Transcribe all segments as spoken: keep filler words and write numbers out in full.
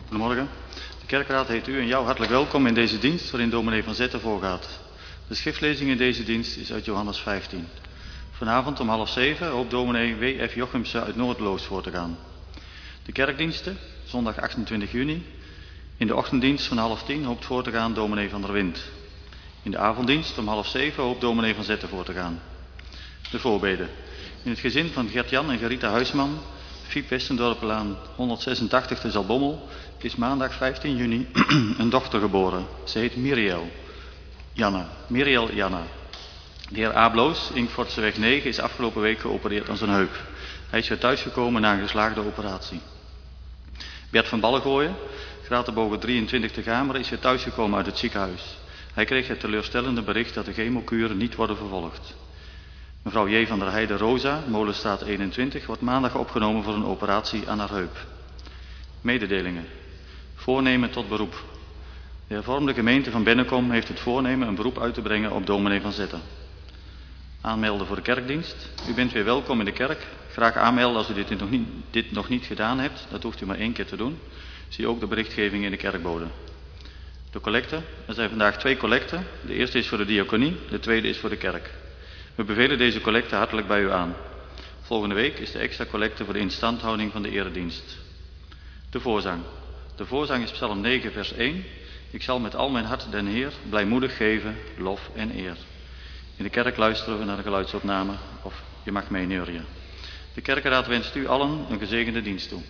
Goedemorgen. De kerkraad heet u en jou hartelijk welkom in deze dienst waarin dominee Van Zetten voorgaat. De schriftlezing in deze dienst is uit Johannes vijftien. Vanavond om half zeven hoopt dominee W F Jochimsen uit Noordloos voor te gaan. De kerkdiensten, zondag achtentwintig juni. In de ochtenddienst van half tien hoopt voor te gaan dominee Van der Wind. In de avonddienst om half zeven hoopt dominee Van Zetten voor te gaan. De voorbeden. In het gezin van Gert-Jan en Gerita Huisman, Fiep Westendorpelaan honderdzesentachtig te Zaltbommel, is maandag vijftien juni een dochter geboren. Ze heet Miriel Janna. Miriel Janna. De heer Abloos, Inkvortseweg negen, is afgelopen week geopereerd aan zijn heup. Hij is weer thuisgekomen na een geslaagde operatie. Bert van Ballengooien, Gratenbogen drieëntwintig te Gameren, is weer thuisgekomen uit het ziekenhuis. Hij kreeg het teleurstellende bericht dat de chemokuren niet worden vervolgd. Mevrouw J. van der Heijden Rosa, Molenstraat eenentwintig, wordt maandag opgenomen voor een operatie aan haar heup. Mededelingen. Voornemen tot beroep. De hervormde gemeente van Bennekom heeft het voornemen een beroep uit te brengen op dominee Van Zetten. Aanmelden voor de kerkdienst. U bent weer welkom in de kerk. Graag aanmelden als u dit nog niet, dit nog niet gedaan hebt. Dat hoeft u maar één keer te doen. Zie ook de berichtgeving in de kerkbode. De collecten. Er zijn vandaag twee collecten. De eerste is voor de diaconie, de tweede is voor de kerk. We bevelen deze collecte hartelijk bij u aan. Volgende week is de extra collecte voor de instandhouding van de eredienst. De voorzang. De voorzang is Psalm negen vers één. Ik zal met al mijn hart den Heer blijmoedig geven, lof en eer. In de kerk luisteren we naar de geluidsopname, of je mag meeneurien. De kerkenraad wenst u allen een gezegende dienst toe.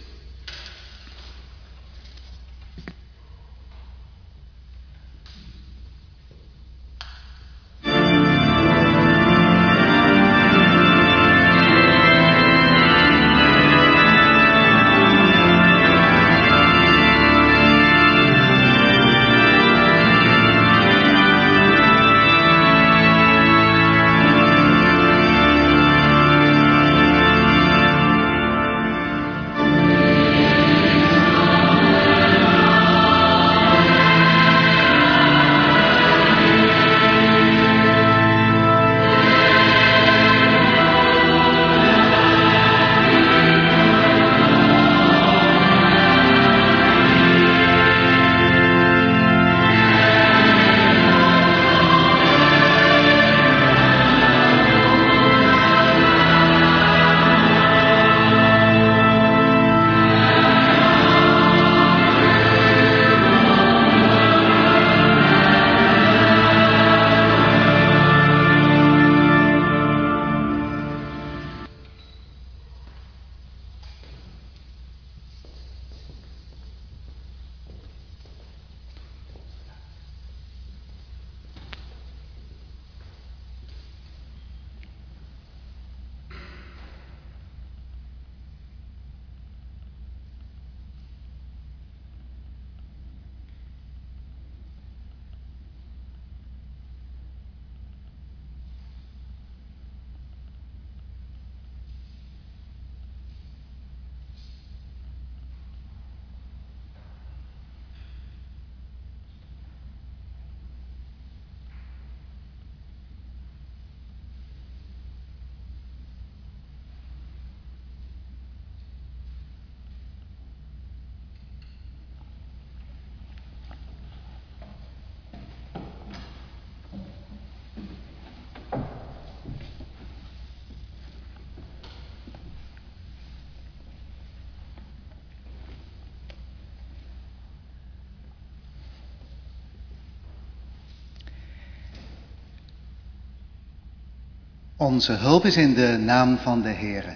Onze hulp is in de naam van de Heere,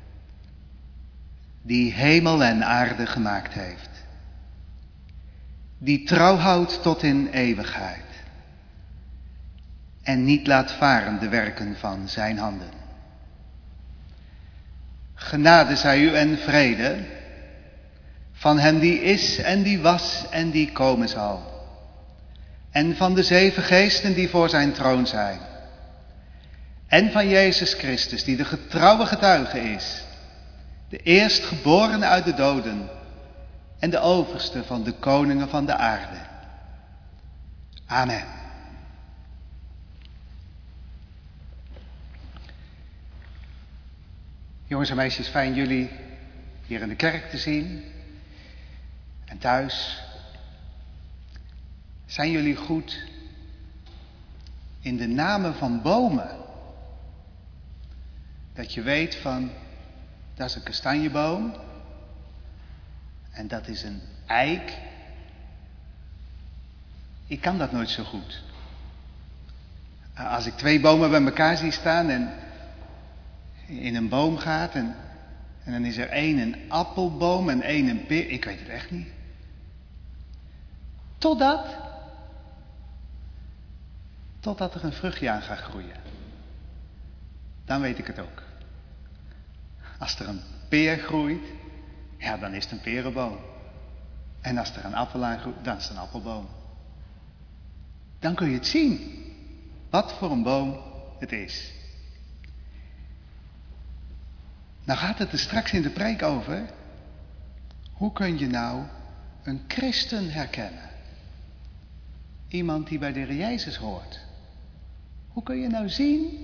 die hemel en aarde gemaakt heeft, die trouw houdt tot in eeuwigheid en niet laat varen de werken van zijn handen. Genade zij u en vrede van hem die is en die was en die komen zal, en van de zeven geesten die voor zijn troon zijn, en van Jezus Christus, die de getrouwe getuige is, de eerstgeborene uit de doden en de overste van de koningen van de aarde. Amen. Jongens en meisjes, fijn jullie hier in de kerk te zien. En thuis, zijn jullie goed in de namen van bomen? Dat je weet van, dat is een kastanjeboom en dat is een eik. Ik kan dat nooit zo goed. Als ik twee bomen bij elkaar zie staan en in een boom gaat en, en dan is er één een appelboom en één een peer. Ik weet het echt niet. Totdat, totdat er een vruchtje aan gaat groeien. Dan weet ik het ook. Als er een peer groeit, ja, dan is het een perenboom. En als er een appel aan groeit, dan is het een appelboom. Dan kun je het zien. Wat voor een boom het is. Nou gaat het er straks in de preek over. Hoe kun je nou een christen herkennen? Iemand die bij de Heer Jezus hoort. Hoe kun je nou zien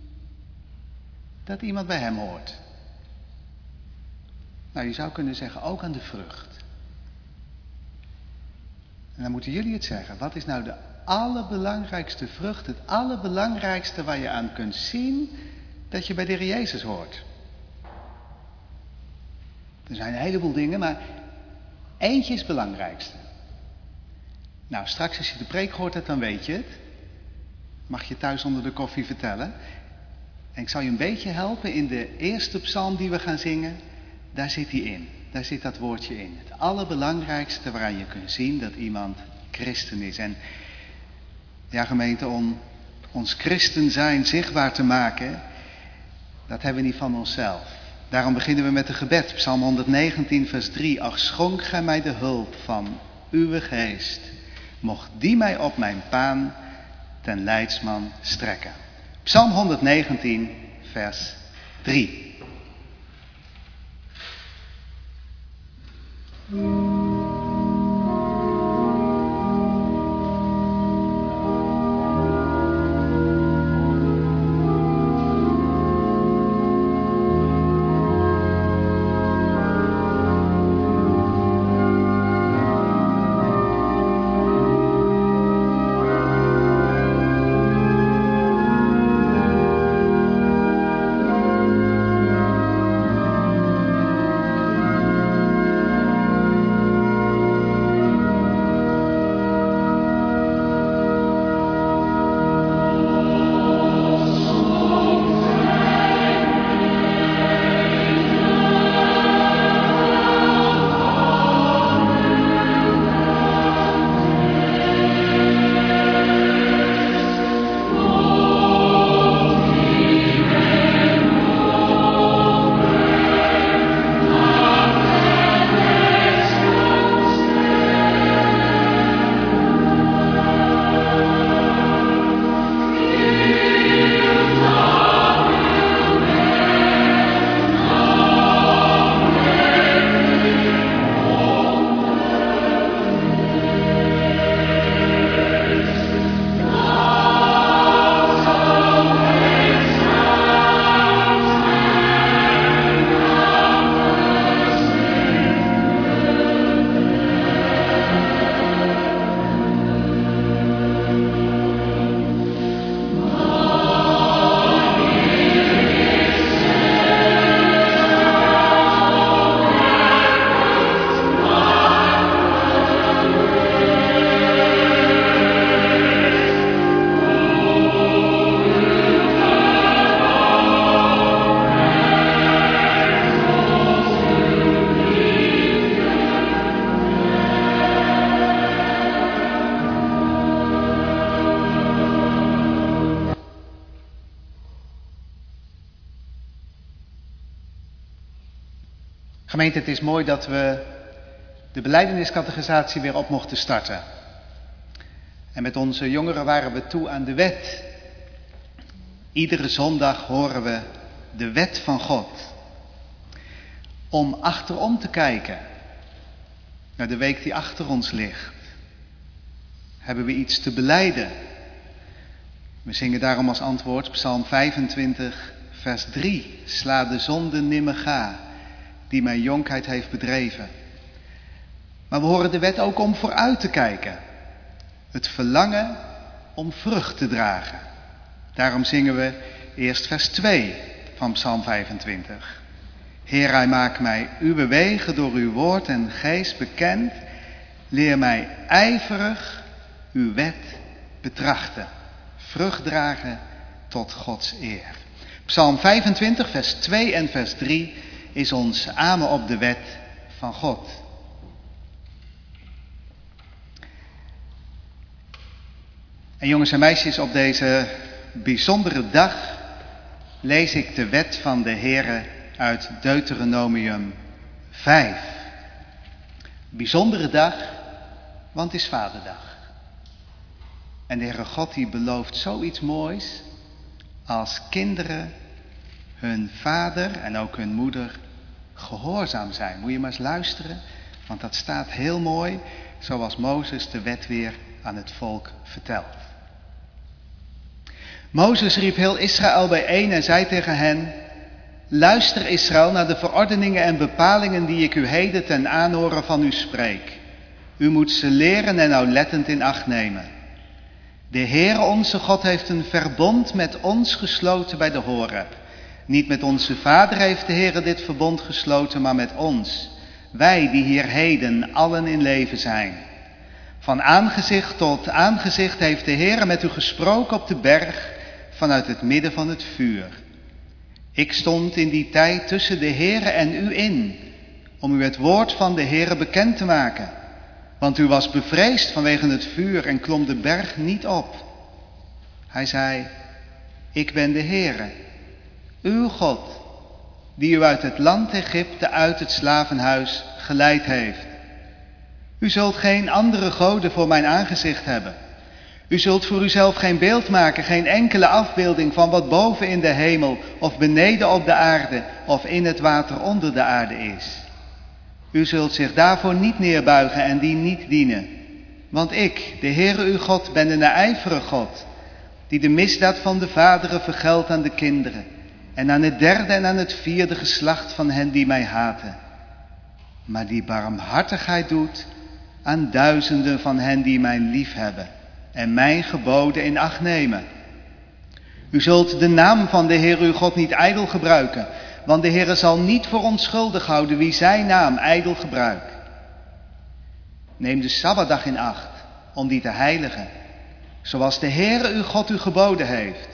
dat iemand bij hem hoort? Nou, je zou kunnen zeggen ook aan de vrucht. En dan moeten jullie het zeggen. Wat is nou de allerbelangrijkste vrucht, het allerbelangrijkste waar je aan kunt zien dat je bij de Heer Jezus hoort? Er zijn een heleboel dingen, maar eentje is het belangrijkste. Nou, straks als je de preek hoort hebt, dan weet je het. Mag je thuis onder de koffie vertellen. En ik zal je een beetje helpen in de eerste psalm die we gaan zingen. Daar zit die in. Daar zit dat woordje in. Het allerbelangrijkste waaraan je kunt zien dat iemand christen is. En ja, gemeente, om ons christen zijn zichtbaar te maken, dat hebben we niet van onszelf. Daarom beginnen we met een gebed. Psalm honderdnegentien vers drie. Ach, schonk gij mij de hulp van uwe geest. Mocht die mij op mijn paan ten leidsman strekken. Psalm honderdnegentien vers drie. Gemeente, het is mooi dat we de belijdeniscatechisatie weer op mochten starten. En met onze jongeren waren we toe aan de wet. Iedere zondag horen we de wet van God. Om achterom te kijken naar de week die achter ons ligt. Hebben we iets te belijden. We zingen daarom als antwoord Psalm vijfentwintig vers drie. Sla de zonde nimmer ga, die mijn jonkheid heeft bedreven. Maar we horen de wet ook om vooruit te kijken. Het verlangen om vrucht te dragen. Daarom zingen we eerst vers twee van Psalm vijfentwintig. Heer, hij maakt mij uw wegen door uw woord en geest bekend. Leer mij ijverig uw wet betrachten. Vrucht dragen tot Gods eer. Psalm vijfentwintig, vers twee en vers drie is ons amen op de wet van God. En jongens en meisjes, op deze bijzondere dag lees ik de wet van de Heere uit Deuteronomium vijf. Bijzondere dag, want het is Vaderdag. En de Heere God die belooft zoiets moois als kinderen hun vader en ook hun moeder gehoorzaam zijn. Moet je maar eens luisteren, want dat staat heel mooi zoals Mozes de wet weer aan het volk vertelt. Mozes riep heel Israël bijeen en zei tegen hen: luister Israël naar de verordeningen en bepalingen die ik u heden ten aanhoren van u spreek. U moet ze leren en nauwlettend in acht nemen. De Heere onze God heeft een verbond met ons gesloten bij de Horeb. Niet met onze vader heeft de Heere dit verbond gesloten, maar met ons. Wij die hier heden allen in leven zijn. Van aangezicht tot aangezicht heeft de Heere met u gesproken op de berg vanuit het midden van het vuur. Ik stond in die tijd tussen de Heere en u in, om u het woord van de Heere bekend te maken. Want u was bevreesd vanwege het vuur en klom de berg niet op. Hij zei: ik ben de Heere, uw God, die u uit het land Egypte, uit het slavenhuis geleid heeft. U zult geen andere goden voor mijn aangezicht hebben. U zult voor uzelf geen beeld maken, geen enkele afbeelding van wat boven in de hemel of beneden op de aarde of in het water onder de aarde is. U zult zich daarvoor niet neerbuigen en die niet dienen. Want ik, de Heere uw God, ben een naijverige God, die de misdaad van de vaderen vergeldt aan de kinderen en aan het derde en aan het vierde geslacht van hen die mij haten. Maar die barmhartigheid doet aan duizenden van hen die mij lief hebben en mijn geboden in acht nemen. U zult de naam van de Heer uw God niet ijdel gebruiken, want de Heere zal niet voor onschuldig houden wie zijn naam ijdel gebruikt. Neem de Sabbatdag in acht om die te heiligen, zoals de Heere uw God u geboden heeft.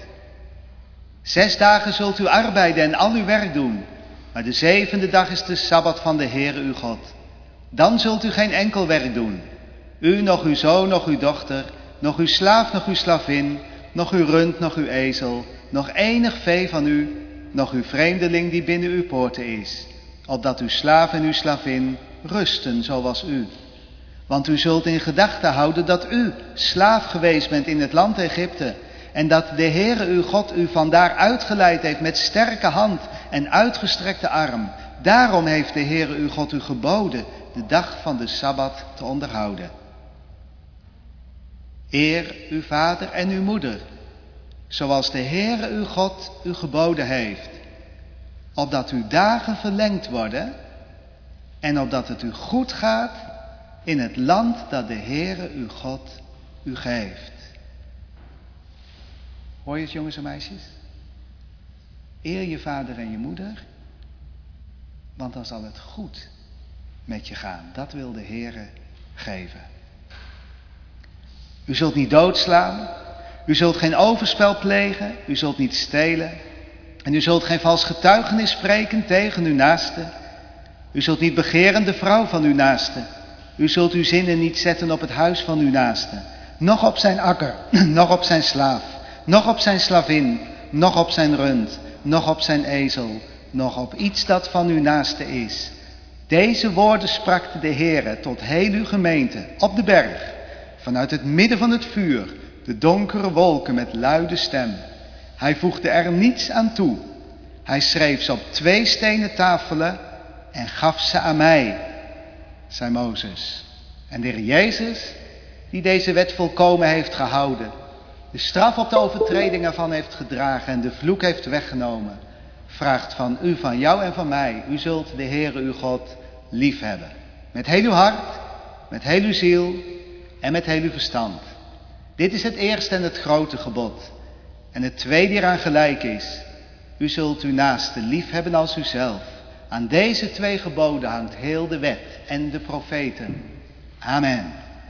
Zes dagen zult u arbeiden en al uw werk doen, maar de zevende dag is de Sabbat van de Heere uw God. Dan zult u geen enkel werk doen, u, nog uw zoon, nog uw dochter, nog uw slaaf, nog uw slavin, nog uw rund, nog uw ezel, nog enig vee van u, nog uw vreemdeling die binnen uw poorten is, opdat uw slaaf en uw slavin rusten zoals u. Want u zult in gedachten houden dat u slaaf geweest bent in het land Egypte, en dat de Heere uw God u vandaar uitgeleid heeft met sterke hand en uitgestrekte arm. Daarom heeft de Heere uw God u geboden de dag van de Sabbat te onderhouden. Eer uw vader en uw moeder, zoals de Heere uw God u geboden heeft, opdat uw dagen verlengd worden en opdat het u goed gaat in het land dat de Heere uw God u geeft. Hoor je het, jongens en meisjes? Eer je vader en je moeder, want dan zal het goed met je gaan. Dat wil de Heere geven. U zult niet doodslaan, u zult geen overspel plegen, u zult niet stelen en u zult geen vals getuigenis spreken tegen uw naaste. U zult niet begeren de vrouw van uw naaste. U zult uw zinnen niet zetten op het huis van uw naaste, noch op zijn akker, noch op zijn slaaf, noch op zijn slavin, noch op zijn rund, noch op zijn ezel, noch op iets dat van uw naaste is. Deze woorden sprak de Heere tot heel uw gemeente op de berg, vanuit het midden van het vuur, de donkere wolken met luide stem. Hij voegde er niets aan toe. Hij schreef ze op twee stenen tafelen en gaf ze aan mij, zei Mozes. En de Heer Jezus, die deze wet volkomen heeft gehouden, de straf op de overtreding ervan heeft gedragen en de vloek heeft weggenomen, vraagt van u, van jou en van mij, u zult de Heere uw God lief hebben. Met heel uw hart, met heel uw ziel en met heel uw verstand. Dit is het eerste en het grote gebod. En het tweede eraan gelijk is: u zult uw naaste lief hebben als uzelf. Aan deze twee geboden hangt heel de wet en de profeten. Amen.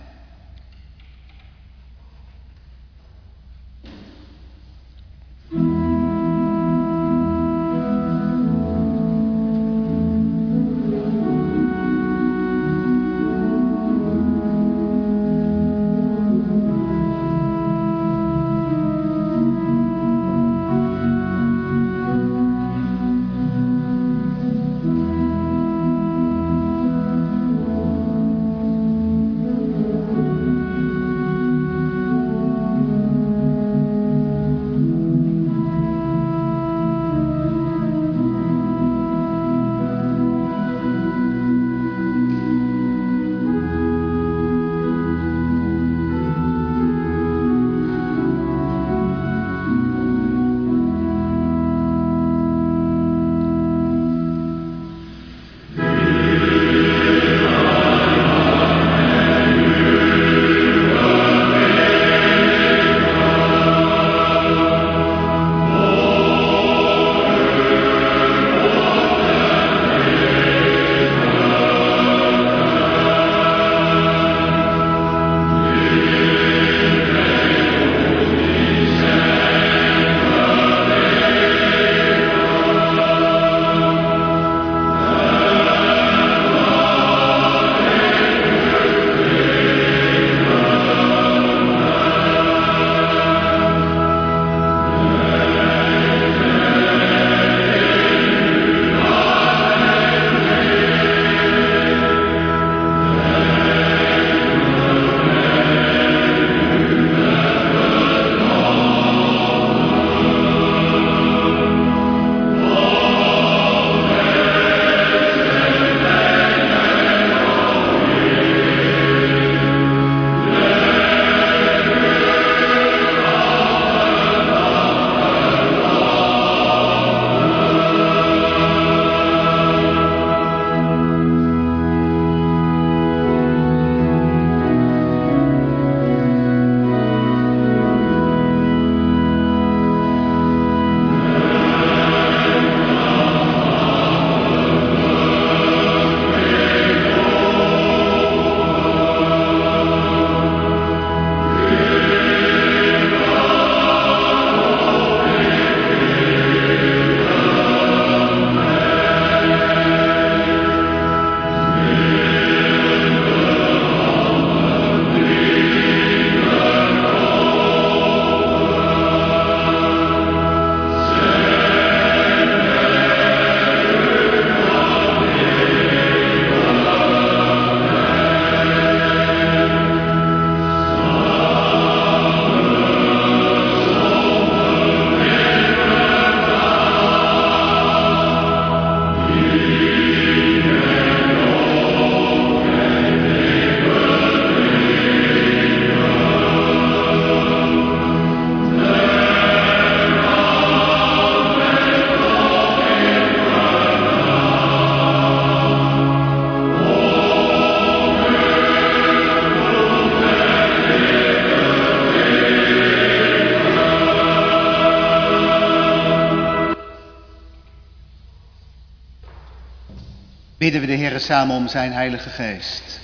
Bidden we de Heere samen om zijn Heilige Geest.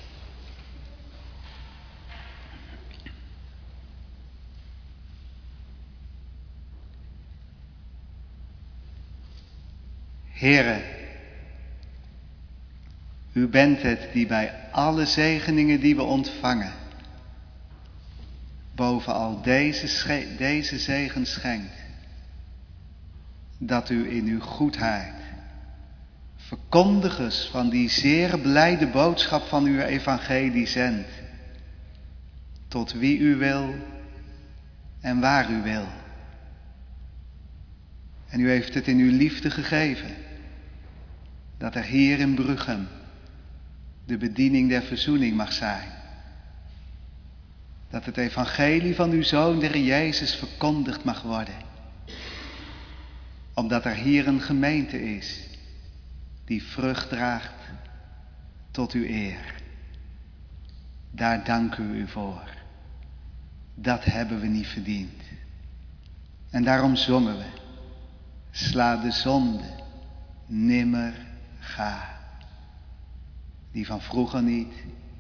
Heere, u bent het die bij alle zegeningen die we ontvangen, bovenal deze, sche- deze zegen schenkt, dat u in uw goedheid verkondigers van die zeer blijde boodschap van uw evangelie zendt, tot wie u wil en waar u wil. En u heeft het in uw liefde gegeven, dat er hier in Bruchem de bediening der verzoening mag zijn. Dat het evangelie van uw Zoon, de Heer Jezus, verkondigd mag worden. Omdat er hier een gemeente is die vrucht draagt tot uw eer. Daar danken we u voor. Dat hebben we niet verdiend. En daarom zongen we. Sla de zonde nimmer ga. Die van vroeger niet.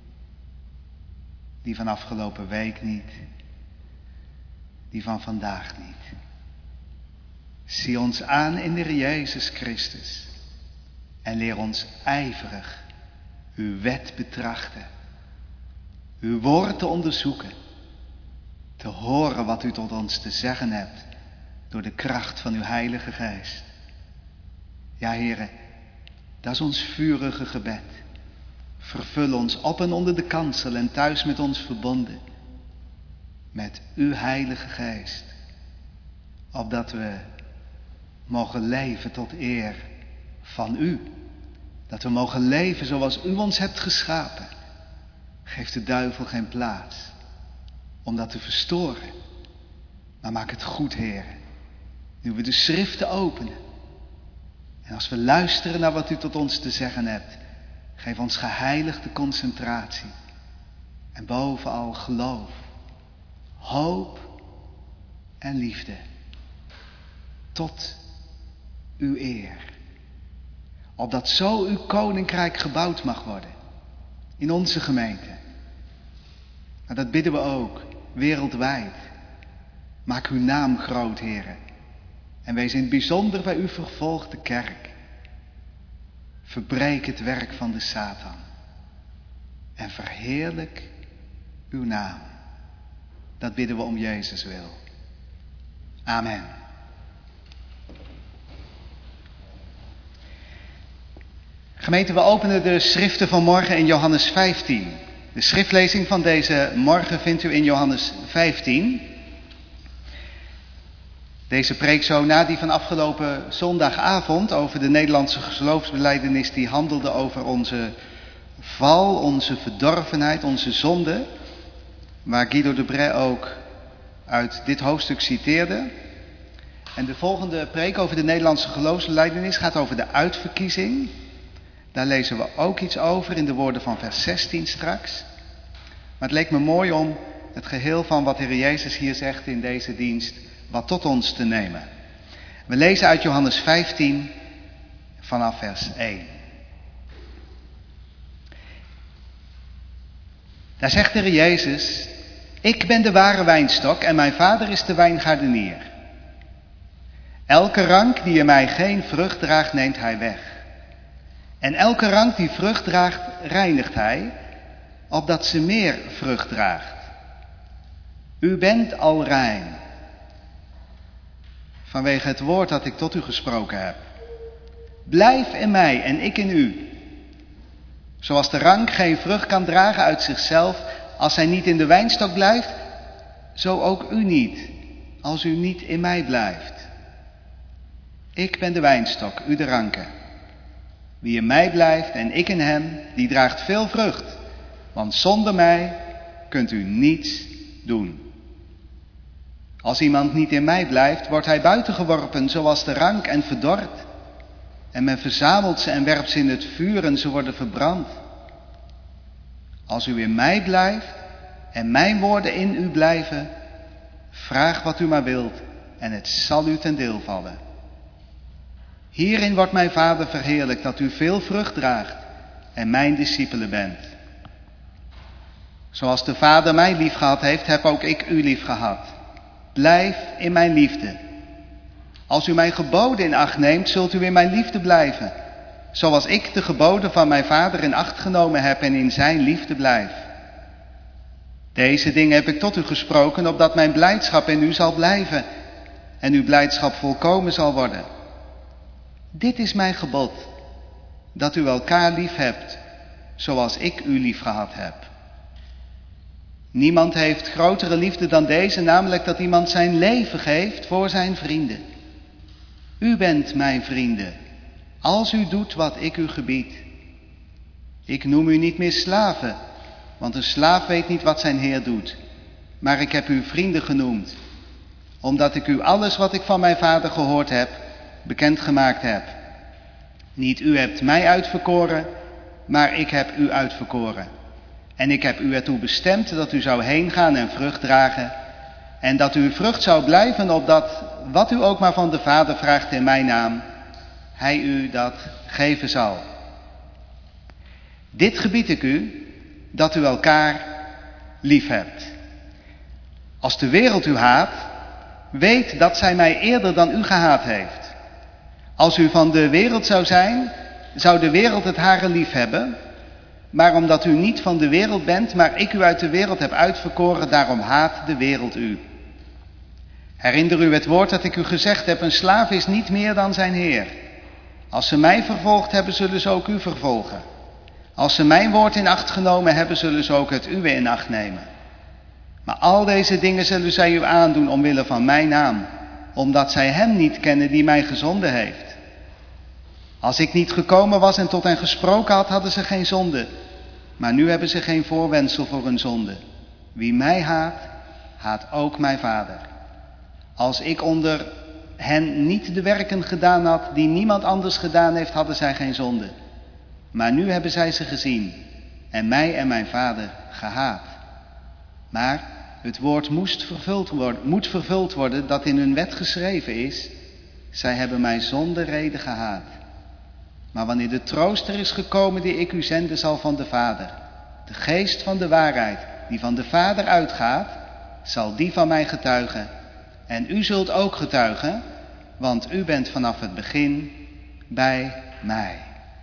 Die van afgelopen week niet. Die van vandaag niet. Zie ons aan in de Heer Jezus Christus. En leer ons ijverig uw wet betrachten. Uw woord te onderzoeken. Te horen wat u tot ons te zeggen hebt. Door de kracht van uw Heilige Geest. Ja, Heere, dat is ons vurige gebed. Vervul ons op en onder de kansel en thuis met ons verbonden. Met uw Heilige Geest. Opdat we mogen leven tot eer van u. Dat we mogen leven zoals u ons hebt geschapen. Geef de duivel geen plaats om dat te verstoren. Maar maak het goed, Heer. Nu we de schriften openen. En als we luisteren naar wat u tot ons te zeggen hebt. Geef ons geheiligde concentratie. En bovenal geloof. Hoop en liefde. Tot uw eer. Opdat zo uw koninkrijk gebouwd mag worden. In onze gemeente. Maar dat bidden we ook. Wereldwijd. Maak uw naam groot, Heere. En wees in het bijzonder bij uw vervolgde kerk. Verbreek het werk van de Satan. En verheerlijk uw naam. Dat bidden we om Jezus wil. Amen. Gemeente, we openen de schriften van morgen in Johannes vijftien. De schriftlezing van deze morgen vindt u in Johannes vijftien. Deze preek zo na die van afgelopen zondagavond over de Nederlandse geloofsbelijdenis die handelde over onze val, onze verdorvenheid, onze zonde. Waar Guido de Brès ook uit dit hoofdstuk citeerde. En de volgende preek over de Nederlandse geloofsbelijdenis gaat over de uitverkiezing. Daar lezen we ook iets over in de woorden van vers zestien straks. Maar het leek me mooi om het geheel van wat de Heer Jezus hier zegt in deze dienst wat tot ons te nemen. We lezen uit Johannes vijftien vanaf vers één. Daar zegt de Heer Jezus: ik ben de ware wijnstok en mijn Vader is de wijngaardenier. Elke rank die in mij geen vrucht draagt, neemt hij weg. En elke rank die vrucht draagt, reinigt hij, opdat ze meer vrucht draagt. U bent al rein, vanwege het woord dat ik tot u gesproken heb. Blijf in mij en ik in u. Zoals de rank geen vrucht kan dragen uit zichzelf, als hij niet in de wijnstok blijft, zo ook u niet, als u niet in mij blijft. Ik ben de wijnstok, u de ranken. Wie in mij blijft en ik in hem, die draagt veel vrucht. Want zonder mij kunt u niets doen. Als iemand niet in mij blijft, wordt hij buitengeworpen zoals de rank en verdord. En men verzamelt ze en werpt ze in het vuur en ze worden verbrand. Als u in mij blijft en mijn woorden in u blijven, vraag wat u maar wilt en het zal u ten deel vallen. Hierin wordt mijn Vader verheerlijkt, dat u veel vrucht draagt en mijn discipelen bent. Zoals de Vader mij liefgehad heeft, heb ook ik u liefgehad. Blijf in mijn liefde. Als u mijn geboden in acht neemt, zult u in mijn liefde blijven. Zoals ik de geboden van mijn Vader in acht genomen heb en in zijn liefde blijf. Deze dingen heb ik tot u gesproken, opdat mijn blijdschap in u zal blijven en uw blijdschap volkomen zal worden. Dit is mijn gebod, dat u elkaar lief hebt, zoals ik u lief gehad heb. Niemand heeft grotere liefde dan deze, namelijk dat iemand zijn leven geeft voor zijn vrienden. U bent mijn vrienden, als u doet wat ik u gebied. Ik noem u niet meer slaven, want een slaaf weet niet wat zijn heer doet. Maar ik heb u vrienden genoemd, omdat ik u alles wat ik van mijn Vader gehoord heb, bekendgemaakt heb. Niet u hebt mij uitverkoren, maar ik heb u uitverkoren. En ik heb u ertoe bestemd dat u zou heen gaan en vrucht dragen. En dat uw vrucht zou blijven opdat wat u ook maar van de Vader vraagt in mijn naam, hij u dat geven zal. Dit gebied ik u, dat u elkaar lief hebt. Als de wereld u haat, weet dat zij mij eerder dan u gehaat heeft. Als u van de wereld zou zijn, zou de wereld het hare lief hebben. Maar omdat u niet van de wereld bent, maar ik u uit de wereld heb uitverkoren, daarom haat de wereld u. Herinner u het woord dat ik u gezegd heb, een slaaf is niet meer dan zijn heer. Als ze mij vervolgd hebben, zullen ze ook u vervolgen. Als ze mijn woord in acht genomen hebben, zullen ze ook het uwe in acht nemen. Maar al deze dingen zullen zij u aandoen omwille van mijn naam, omdat zij hem niet kennen die mij gezonden heeft. Als ik niet gekomen was en tot hen gesproken had, hadden ze geen zonde. Maar nu hebben ze geen voorwendsel voor hun zonde. Wie mij haat, haat ook mijn Vader. Als ik onder hen niet de werken gedaan had die niemand anders gedaan heeft, hadden zij geen zonde. Maar nu hebben zij ze gezien en mij en mijn Vader gehaat. Maar het woord moest vervuld worden, moet vervuld worden dat in hun wet geschreven is. Zij hebben mij zonder reden gehaat. Maar wanneer de trooster is gekomen die ik u zende zal van de Vader, de geest van de waarheid die van de Vader uitgaat, zal die van mij getuigen. En u zult ook getuigen, want u bent vanaf het begin bij mij.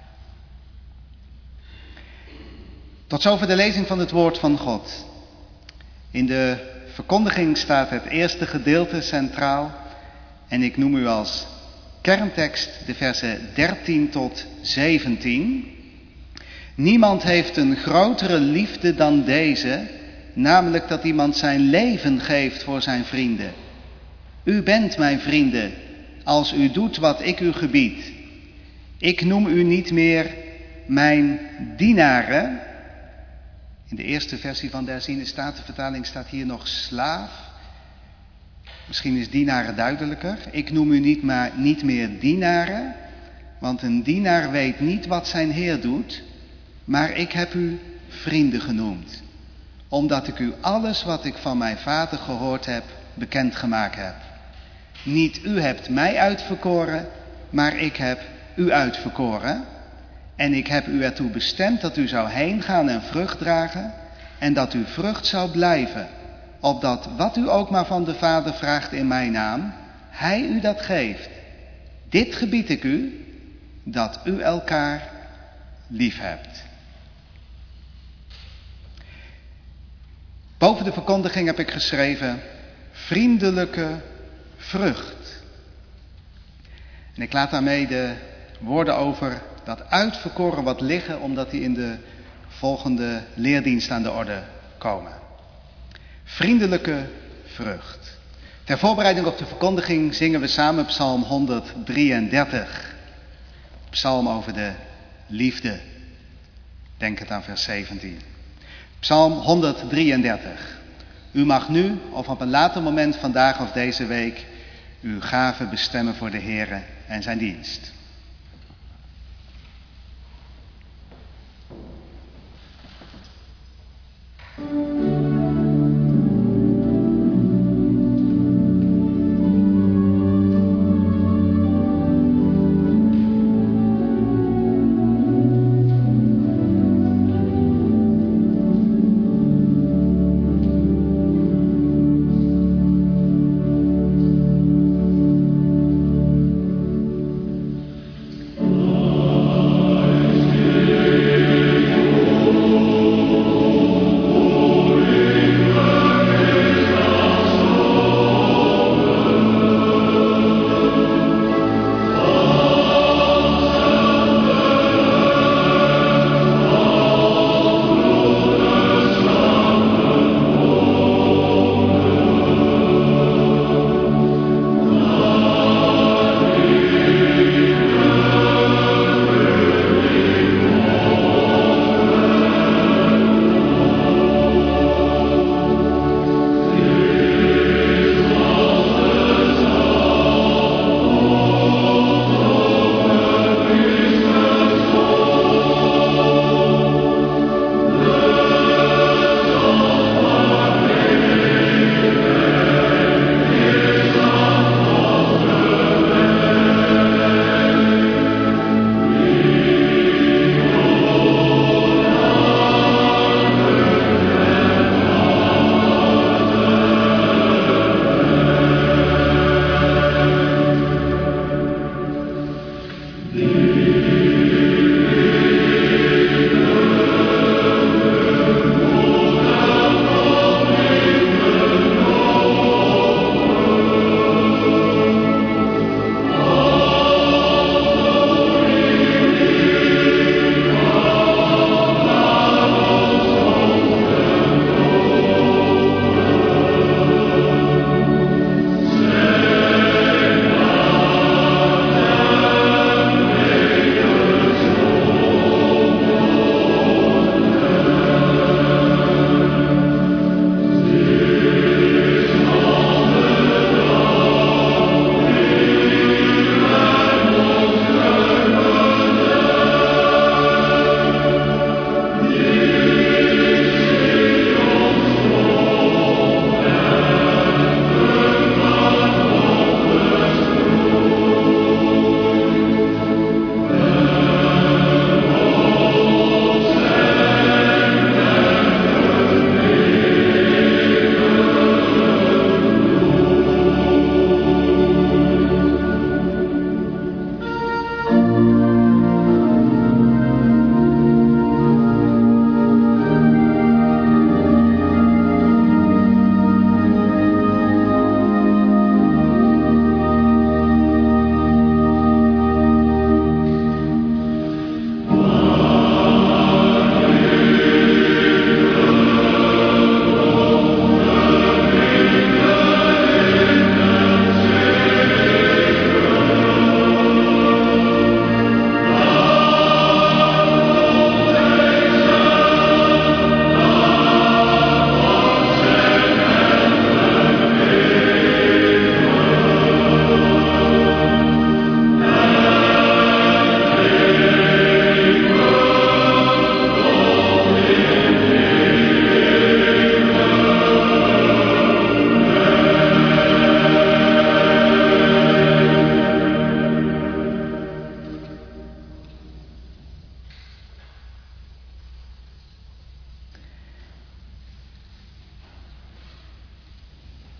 Tot zover de lezing van het woord van God. In de verkondiging staat het eerste gedeelte centraal en ik noem u als kerntekst de versen dertien tot zeventien. Niemand heeft een grotere liefde dan deze, namelijk dat iemand zijn leven geeft voor zijn vrienden. U bent mijn vrienden, als u doet wat ik u gebied. Ik noem u niet meer mijn dienaren. In de eerste versie van de herziene statenvertaling staat hier nog slaaf. Misschien is dienaren duidelijker. Ik noem u niet, maar, niet meer dienaren, want een dienaar weet niet wat zijn heer doet, maar ik heb u vrienden genoemd, omdat ik u alles wat ik van mijn Vader gehoord heb, bekendgemaakt heb. Niet u hebt mij uitverkoren, maar ik heb u uitverkoren. En ik heb u ertoe bestemd dat u zou heen gaan en vrucht dragen, en dat uw vrucht zou blijven, opdat wat u ook maar van de Vader vraagt in mijn naam, hij u dat geeft. Dit gebied ik u, dat u elkaar lief hebt. Boven de verkondiging heb ik geschreven, vriendelijke vrucht. En ik laat daarmee de woorden over dat uitverkoren wat liggen, omdat die in de volgende leerdienst aan de orde komen. Vriendelijke vrucht. Ter voorbereiding op de verkondiging zingen we samen Psalm honderddrieëndertig. Psalm over de liefde. Denk het aan vers zeventien. Psalm honderddrieëndertig. U mag nu of op een later moment vandaag of deze week uw gave bestemmen voor de Heere en zijn dienst.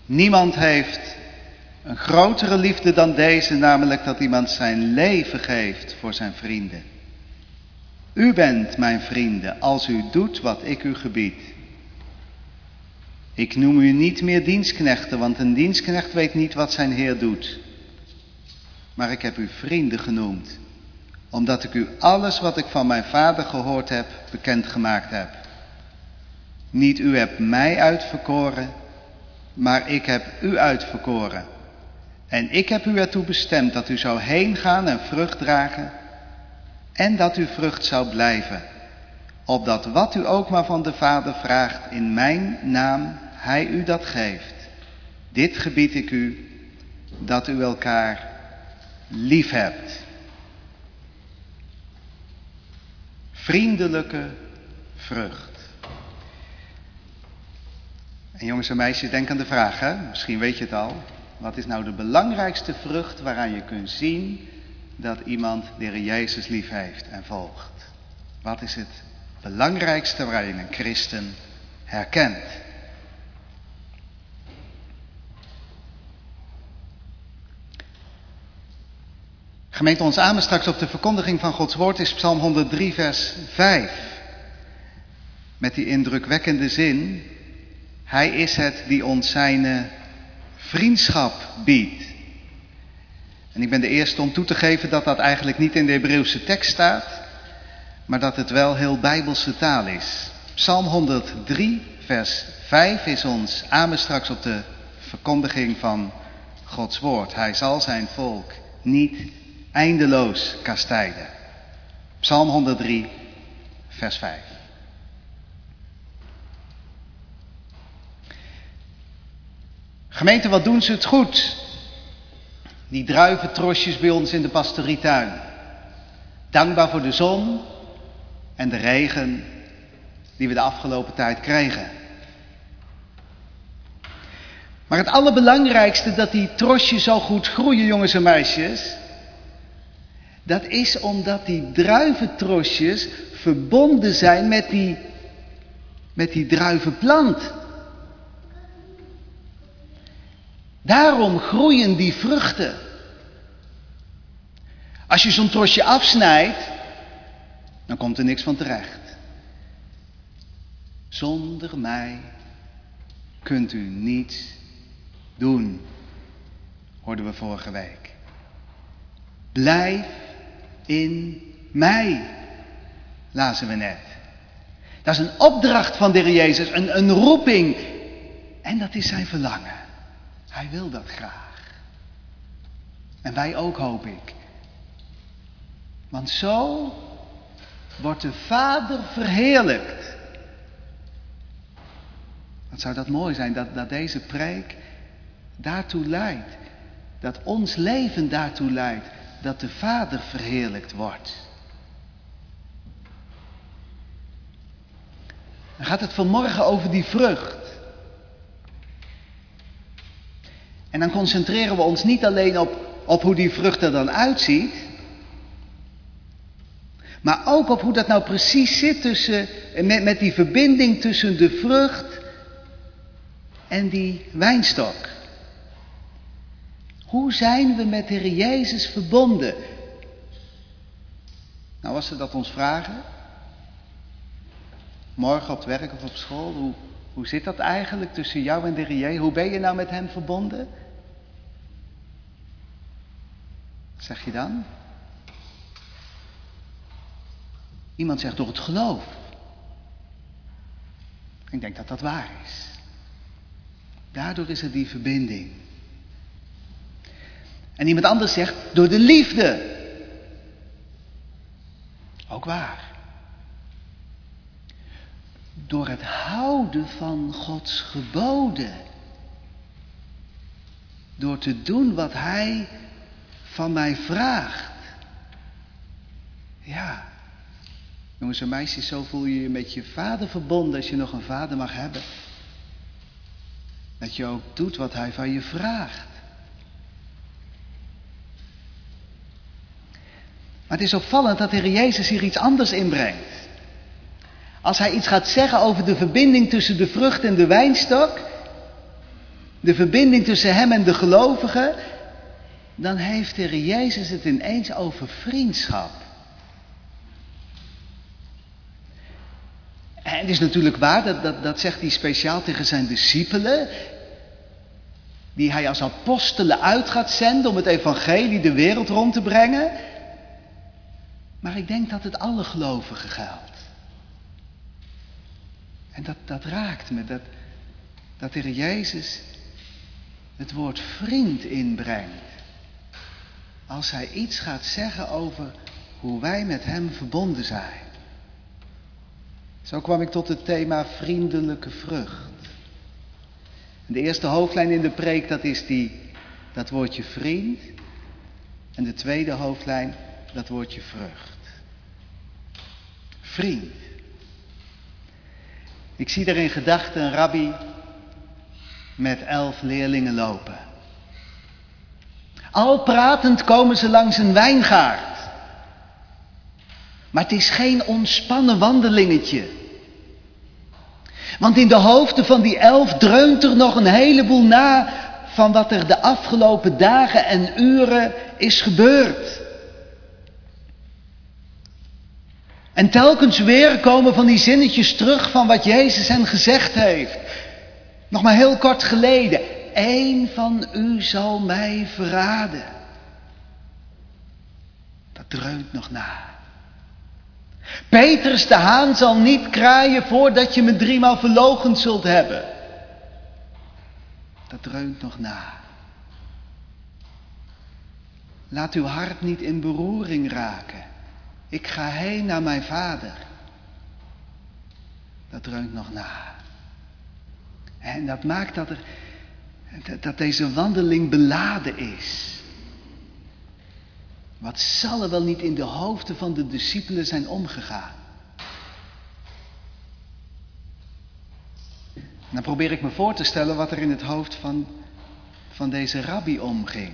Niemand heeft een grotere liefde dan deze, namelijk dat iemand zijn leven geeft voor zijn vrienden. U bent mijn vrienden als u doet wat ik u gebied. Ik noem u niet meer dienstknechten, want een dienstknecht weet niet wat zijn heer doet. Maar ik heb u vrienden genoemd, omdat ik u alles wat ik van mijn vader gehoord heb, bekendgemaakt heb. Niet u hebt mij uitverkoren, maar ik heb u uitverkoren. En ik heb u ertoe bestemd dat u zou heen gaan en vrucht dragen, en dat uw vrucht zou blijven, opdat wat u ook maar van de Vader vraagt in mijn naam, hij u dat geeft. Dit gebied ik u, dat u elkaar lief hebt. Vriendelijke vrucht. En jongens en meisjes, denk aan de vraag, hè? Misschien weet je het al. Wat is nou de belangrijkste vrucht waaraan je kunt zien dat iemand de Heer Jezus lief heeft en volgt? Wat is het belangrijkste waar je een christen herkent? Gemeente, ons amen straks op de verkondiging van Gods woord is Psalm honderd drie vers vijf. Met die indrukwekkende zin: Hij is het die ons zijn vriendschap biedt. En ik ben de eerste om toe te geven dat dat eigenlijk niet in de Hebreeuwse tekst staat, maar dat het wel heel Bijbelse taal is. Psalm honderd drie vers vijf is ons amen straks op de verkondiging van Gods woord. Hij zal zijn volk niet eindeloos kastijden. Psalm honderd drie vers vijf. Gemeente, wat doen ze het goed? Die druiventrosjes bij ons in de pastorietuin. Dankbaar voor de zon en de regen die we de afgelopen tijd kregen. Maar het allerbelangrijkste dat die trosjes zo goed groeien, jongens en meisjes, dat is omdat die druiventrosjes verbonden zijn met die, met die druivenplant. Daarom groeien die vruchten. Als je zo'n trosje afsnijdt, dan komt er niks van terecht. Zonder mij kunt u niets doen, hoorden we vorige week. Blijf in mij, lazen we net. Dat is een opdracht van de Heer Jezus, een, een roeping. En dat is zijn verlangen. Hij wil dat graag. En wij ook, hoop ik. Want zo wordt de Vader verheerlijkt. Wat zou dat mooi zijn, dat, dat deze preek daartoe leidt. Dat ons leven daartoe leidt. Dat de Vader verheerlijkt wordt. Dan gaat het vanmorgen over die vrucht. En dan concentreren we ons niet alleen op, op hoe die vrucht er dan uitziet. Maar ook op hoe dat nou precies zit tussen, met, met die verbinding tussen de vrucht en die wijnstok. Hoe zijn we met de Heer Jezus verbonden? Nou, als ze dat ons vragen, morgen op het werk of op school, hoe, hoe zit dat eigenlijk tussen jou en de Heer Jezus? Hoe ben je nou met hem verbonden? Wat zeg je dan? Iemand zegt door het geloof. Ik denk dat dat waar is. Daardoor is er die verbinding. En iemand anders zegt door de liefde. Ook waar. Door het houden van Gods geboden. Door te doen wat Hij van mij vraagt. Ja. Jongens en meisjes, zo voel je je met je vader verbonden als je nog een vader mag hebben. Dat je ook doet wat Hij van je vraagt. Maar het is opvallend dat de Heer Jezus hier iets anders inbrengt. Als Hij iets gaat zeggen over de verbinding tussen de vrucht en de wijnstok, de verbinding tussen hem en de gelovigen, dan heeft de Heer Jezus het ineens over vriendschap. En het is natuurlijk waar, dat, dat, dat zegt hij speciaal tegen zijn discipelen, die hij als apostelen uit gaat zenden om het evangelie de wereld rond te brengen. Maar ik denk dat het alle gelovigen geldt. En dat, dat raakt me, dat, dat de Heer Jezus het woord vriend inbrengt. Als hij iets gaat zeggen over hoe wij met hem verbonden zijn. Zo kwam ik tot het thema vriendelijke vrucht. En de eerste hoofdlijn in de preek, dat is die, dat woordje vriend. En de tweede hoofdlijn, dat woordje vrucht. Vriend. Ik zie er in gedachten een rabbi met elf leerlingen lopen. Al pratend komen ze langs een wijngaard. Maar het is geen ontspannen wandelingetje. Want in de hoofden van die elf dreunt er nog een heleboel na van wat er de afgelopen dagen en uren is gebeurd. En telkens weer komen van die zinnetjes terug van wat Jezus hen gezegd heeft. Nog maar heel kort geleden. Eén van u zal mij verraden. Dat dreunt nog na. Petrus de haan zal niet kraaien voordat je me driemaal verloochend zult hebben. Dat dreunt nog na. Laat uw hart niet in beroering raken. Ik ga heen naar mijn vader. Dat dreunt nog na. En dat maakt dat, er, dat deze wandeling beladen is. Wat zal er wel niet in de hoofden van de discipelen zijn omgegaan? Dan probeer ik me voor te stellen wat er in het hoofd van, van deze rabbi omging.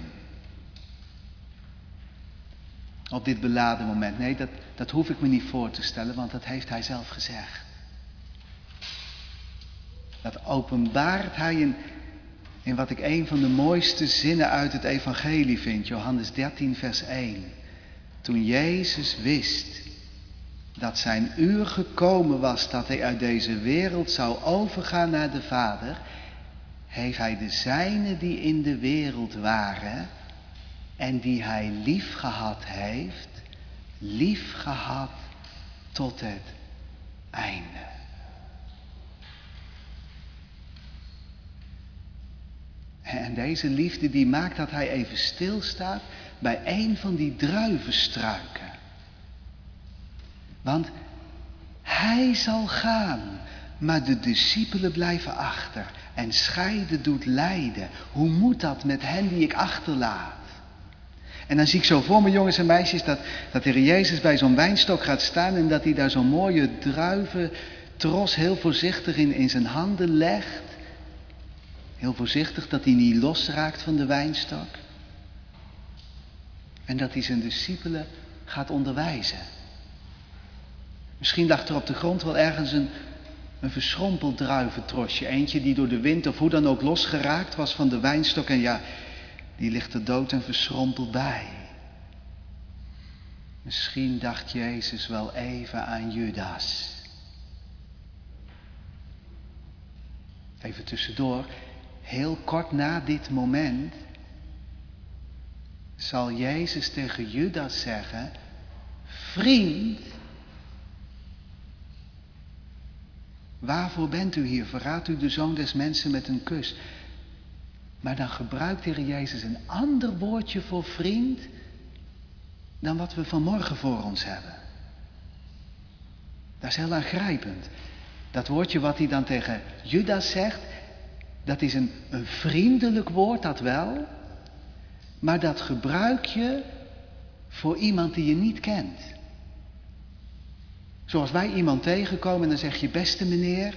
Op dit beladen moment. Nee, dat, dat hoef ik me niet voor te stellen, want dat heeft hij zelf gezegd. Dat openbaart hij in, in wat ik een van de mooiste zinnen uit het evangelie vind. Johannes dertien vers één. Toen Jezus wist dat zijn uur gekomen was dat hij uit deze wereld zou overgaan naar de Vader, heeft hij de zijnen die in de wereld waren en die hij lief gehad heeft, lief gehad tot het einde. En deze liefde die maakt dat hij even stilstaat bij een van die druivenstruiken. Want hij zal gaan, maar de discipelen blijven achter. En scheiden doet lijden. Hoe moet dat met hen die ik achterlaat? En dan zie ik zo voor me, jongens en meisjes, dat, dat de Heer Jezus bij zo'n wijnstok gaat staan en dat hij daar zo'n mooie druiventros heel voorzichtig in, in zijn handen legt. Heel voorzichtig dat hij niet losraakt van de wijnstok. En dat hij zijn discipelen gaat onderwijzen. Misschien lag er op de grond wel ergens een, een verschrompeld druiventrosje. Eentje die door de wind of hoe dan ook losgeraakt was van de wijnstok. En ja, die ligt er dood en verschrompeld bij. Misschien dacht Jezus wel even aan Judas. Even tussendoor. Heel kort na dit moment zal Jezus tegen Judas zeggen: vriend, waarvoor bent u hier? Verraadt u de Zoon des Mensen met een kus? Maar dan gebruikt de Heer Jezus een ander woordje voor vriend dan wat we vanmorgen voor ons hebben. Dat is heel aangrijpend. Dat woordje wat hij dan tegen Judas zegt, dat is een, een vriendelijk woord, dat wel. Maar dat gebruik je voor iemand die je niet kent. Zoals wij iemand tegenkomen en dan zeg je: beste meneer.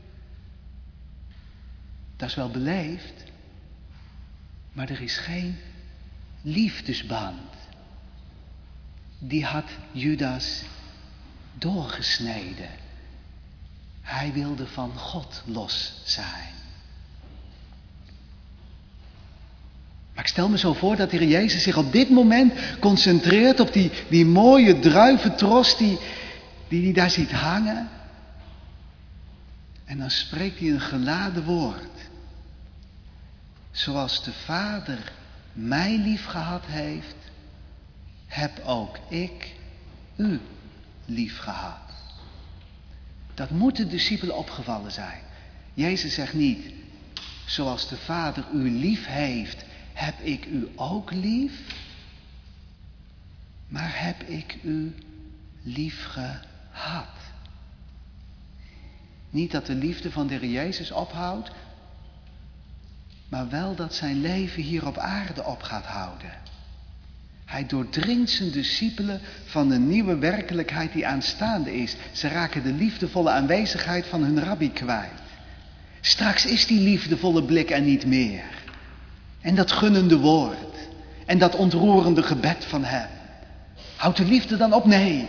Dat is wel beleefd. Maar er is geen liefdesband. Die had Judas doorgesneden. Hij wilde van God los zijn. Maar ik stel me zo voor dat de Heer Jezus zich op dit moment concentreert op die, die mooie druiventros die, die hij daar ziet hangen. En dan spreekt hij een geladen woord. Zoals de Vader mij lief gehad heeft, heb ook ik u lief gehad. Dat moet de discipelen opgevallen zijn. Jezus zegt niet, zoals de Vader u lief heeft, heb ik u ook lief. Maar heb ik u lief gehad. Niet dat de liefde van de Heer Jezus ophoudt, maar wel dat zijn leven hier op aarde op gaat houden. Hij doordringt zijn discipelen van een nieuwe werkelijkheid die aanstaande is. Ze raken de liefdevolle aanwezigheid van hun rabbi kwijt. Straks is die liefdevolle blik er niet meer. En dat gunnende woord. En dat ontroerende gebed van hem. Houdt de liefde dan op? Nee.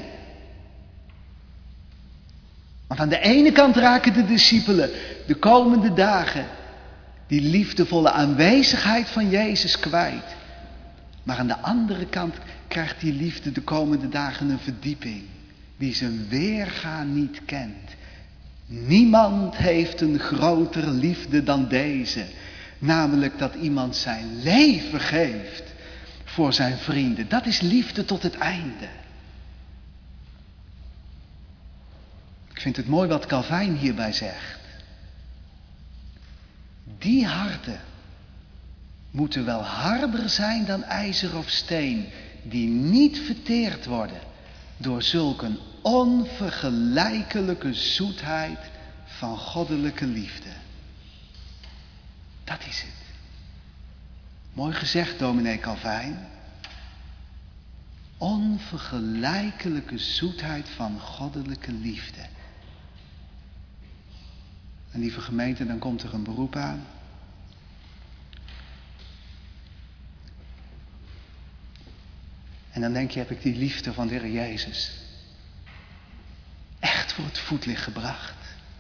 Want aan de ene kant raken de discipelen de komende dagen die liefdevolle aanwezigheid van Jezus kwijt. Maar aan de andere kant krijgt die liefde de komende dagen een verdieping die zijn weerga niet kent. Niemand heeft een grotere liefde dan deze. Namelijk dat iemand zijn leven geeft voor zijn vrienden. Dat is liefde tot het einde. Ik vind het mooi wat Calvijn hierbij zegt. Die harten moeten wel harder zijn dan ijzer of steen, die niet verteerd worden door zulk een onvergelijkelijke zoetheid van goddelijke liefde. Dat is het. Mooi gezegd, dominee Calvijn. Onvergelijkelijke zoetheid van goddelijke liefde. En lieve gemeente, dan komt er een beroep aan. En dan denk je, heb ik die liefde van de Heer Jezus echt voor het voetlicht gebracht?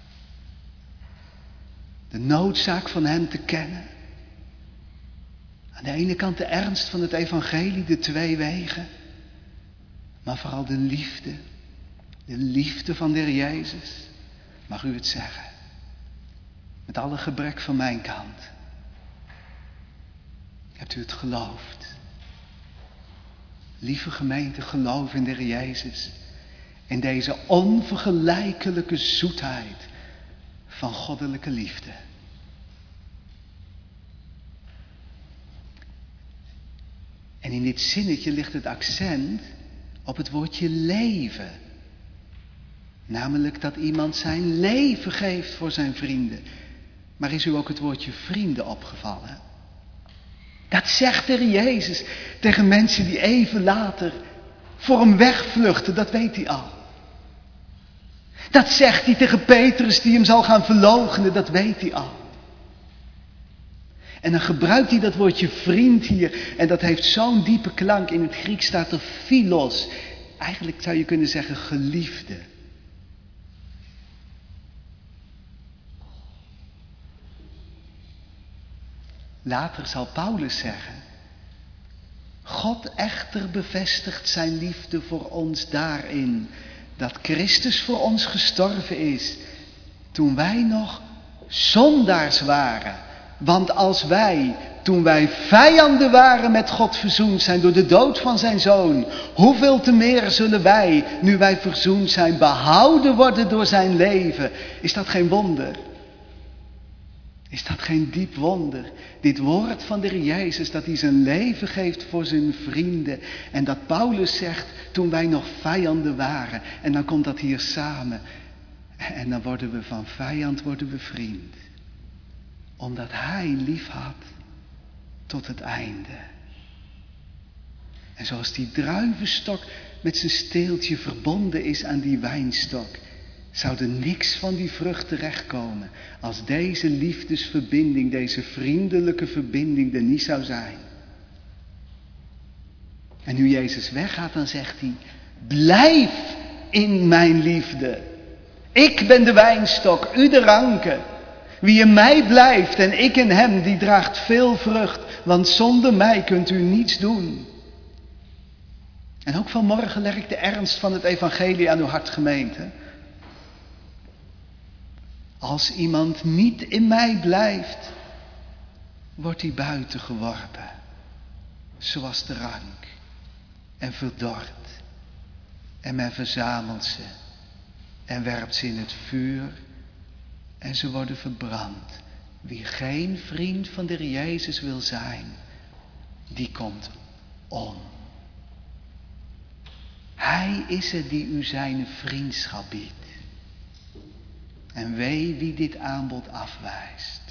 De noodzaak van hem te kennen. Aan de ene kant de ernst van het evangelie, de twee wegen. Maar vooral de liefde. De liefde van de Heer Jezus. Mag u het zeggen? Met alle gebrek van mijn kant. Hebt u het geloofd? Lieve gemeente, geloof in de Heer Jezus. In deze onvergelijkelijke zoetheid van goddelijke liefde. En in dit zinnetje ligt het accent op het woordje leven. Namelijk dat iemand zijn leven geeft voor zijn vrienden. Maar is u ook het woordje vrienden opgevallen? Dat zegt de Heer Jezus tegen mensen die even later voor hem wegvluchten, dat weet hij al. Dat zegt hij tegen Petrus die hem zal gaan verloochenen, dat weet hij al. En dan gebruikt hij dat woordje vriend hier en dat heeft zo'n diepe klank. In het Grieks staat er philos. Eigenlijk zou je kunnen zeggen geliefde. Later zal Paulus zeggen, God echter bevestigt zijn liefde voor ons daarin, dat Christus voor ons gestorven is, toen wij nog zondaars waren. Want als wij, toen wij vijanden waren met God verzoend zijn door de dood van zijn Zoon, hoeveel te meer zullen wij, nu wij verzoend zijn, behouden worden door zijn leven? Is dat geen wonder? Is dat geen diep wonder? Dit woord van de Heer Jezus, dat hij zijn leven geeft voor zijn vrienden. En dat Paulus zegt, toen wij nog vijanden waren. En dan komt dat hier samen. En dan worden we van vijand, worden we vriend. Omdat hij lief had tot het einde. En zoals die druivenstok met zijn steeltje verbonden is aan die wijnstok, zou er niks van die vrucht terechtkomen als deze liefdesverbinding, deze vriendelijke verbinding er niet zou zijn. En nu Jezus weggaat, dan zegt hij, blijf in mijn liefde. Ik ben de wijnstok, u de ranken. Wie in mij blijft en ik in hem, die draagt veel vrucht. Want zonder mij kunt u niets doen. En ook vanmorgen leg ik de ernst van het evangelie aan uw hart, gemeente. Als iemand niet in mij blijft, wordt hij buiten geworpen. Zoals de rank. En verdord. En men verzamelt ze. En werpt ze in het vuur. En ze worden verbrand. Wie geen vriend van de Heer Jezus wil zijn, die komt om. Hij is het die u zijn vriendschap biedt. En wee wie dit aanbod afwijst.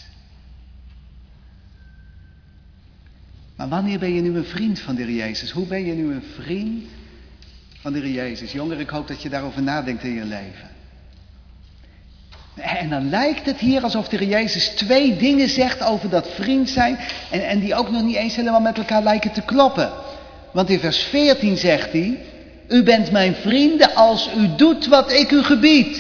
Maar wanneer ben je nu een vriend van de Heer Jezus? Hoe ben je nu een vriend van de Heer Jezus? Jonger, ik hoop dat je daarover nadenkt in je leven. En dan lijkt het hier alsof de Heer Jezus twee dingen zegt over dat vriend zijn. En, en die ook nog niet eens helemaal met elkaar lijken te kloppen. Want in vers veertien zegt hij: u bent mijn vrienden als u doet wat ik u gebied.